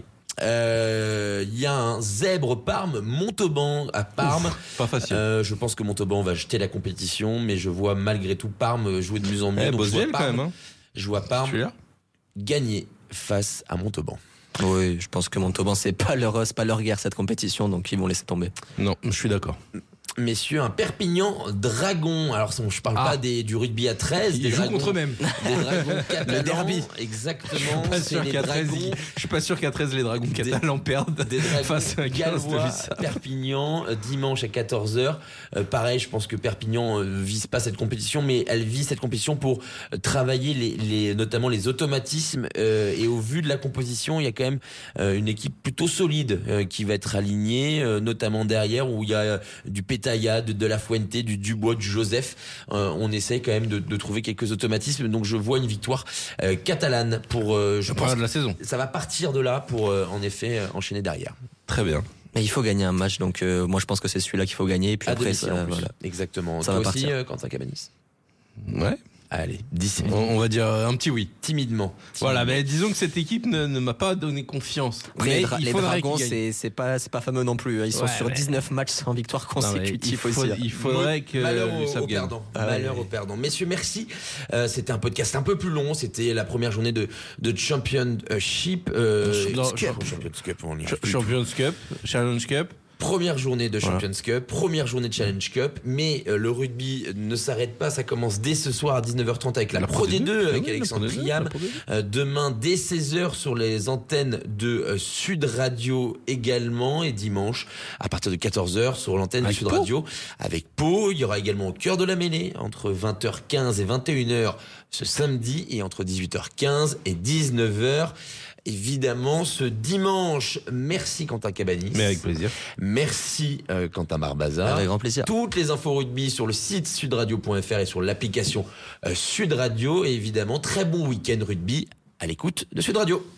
Euh, Il y a un zèbre Parme Montauban à Parme.
Ouf, pas facile.
Euh, je pense que Montauban va jeter la compétition, mais je vois malgré tout Parme jouer de mieux en mieux.
Eh,
Donc je vois
Boswell, quand
Parme-
même, hein.
Je vois Parme
Celui-là.
gagner face à Montauban.
Oui, je pense que Montauban, c'est pas leur, c'est pas leur guerre cette compétition, donc ils vont laisser tomber.
Non, je suis d'accord.
Messieurs, un Perpignan Dragon. Alors, je parle
Ah.
pas des, du rugby à treize, des
Ils jouent
dragons,
contre eux-mêmes.
des dragons catalans.
Le derby.
Exactement.
Pas
C'est
sûr
les
qu'à treize,
dragons.
ils- je suis pas sûr qu'à treize les dragons
Des-
catalans perdent
Des dragons
face à quinze de
gallois,
Vissa.
Perpignan, euh, dimanche à quatorze heures. Euh, pareil, je pense que Perpignan euh, vise pas cette compétition, mais elle vise cette compétition pour euh, travailler les, les, notamment les automatismes. Euh, et au vu de la composition, il y a quand même euh, une équipe plutôt solide euh, qui va être alignée, euh, notamment derrière où il y a euh, du Pétaya, de, de la Fuente, du Dubois, du Joseph. Euh, on essaie quand même de, de trouver quelques automatismes. Donc je vois une victoire euh, catalane pour. Euh, je
Le
pense
premier de la saison.
que ça va partir de là pour euh, en effet euh, enchaîner derrière.
Très bien.
Mais il faut gagner un match, donc euh, moi je pense que c'est celui-là qu'il faut gagner. Et puis
À
après,
domicile,
ça,
en plus.
voilà.
Exactement.
Ça
Toi
va
aussi,
partir.
euh, Quentin Cabanis.
Ouais.
Allez, dix
On, on va dire un petit oui.
timidement.
Voilà, mais disons que cette équipe ne, ne m'a pas donné confiance.
Après,
mais
les, dra-
il
les
faudrait
Dragons,
qu'ils gagnent.
c'est c'est pas c'est pas fameux non plus. Ils sont
Ouais,
sur
mais-
dix-neuf matchs sans victoire
Non, mais
consécutive
il, faut-
aussi.
il faudrait que
Malheur
lui,
aux,
ça
aux
gagne.
perdants.
Ah ouais.
Malheur aux perdants. Messieurs, merci. Euh, c'était un podcast un peu plus long. C'était la première journée de, de Championship. Euh,
Non,
Cup.
Champions
Champions Cup, on y
Ch-
arrive plus.
Champions Cup, Challenge Cup.
Première journée de
Voilà.
Champions Cup, première journée de Challenge Cup, mais euh, le rugby ne s'arrête pas, ça commence dès ce soir à dix-neuf heures trente avec la, Pro D deux, avec
Ah oui, la
Alexandre
Pro D deux,
Priam.
la Pro D deux.
Euh, demain dès seize heures sur les antennes de euh, Sud Radio également, et dimanche à partir de quatorze heures sur l'antenne de
Avec
Sud
Pau.
Radio avec Pau. Il y aura également au cœur de la mêlée entre vingt heures quinze et vingt et une heures ce samedi, et entre dix-huit heures quinze et dix-neuf heures. Évidemment, ce dimanche, merci Quentin Cabanis.
Mais avec plaisir.
Merci euh, Quentin Barbaza.
Avec grand plaisir.
Toutes les infos rugby sur le site sudradio point f r et sur l'application euh, Sud Radio. Et évidemment, très bon week-end rugby à l'écoute de Sud Radio.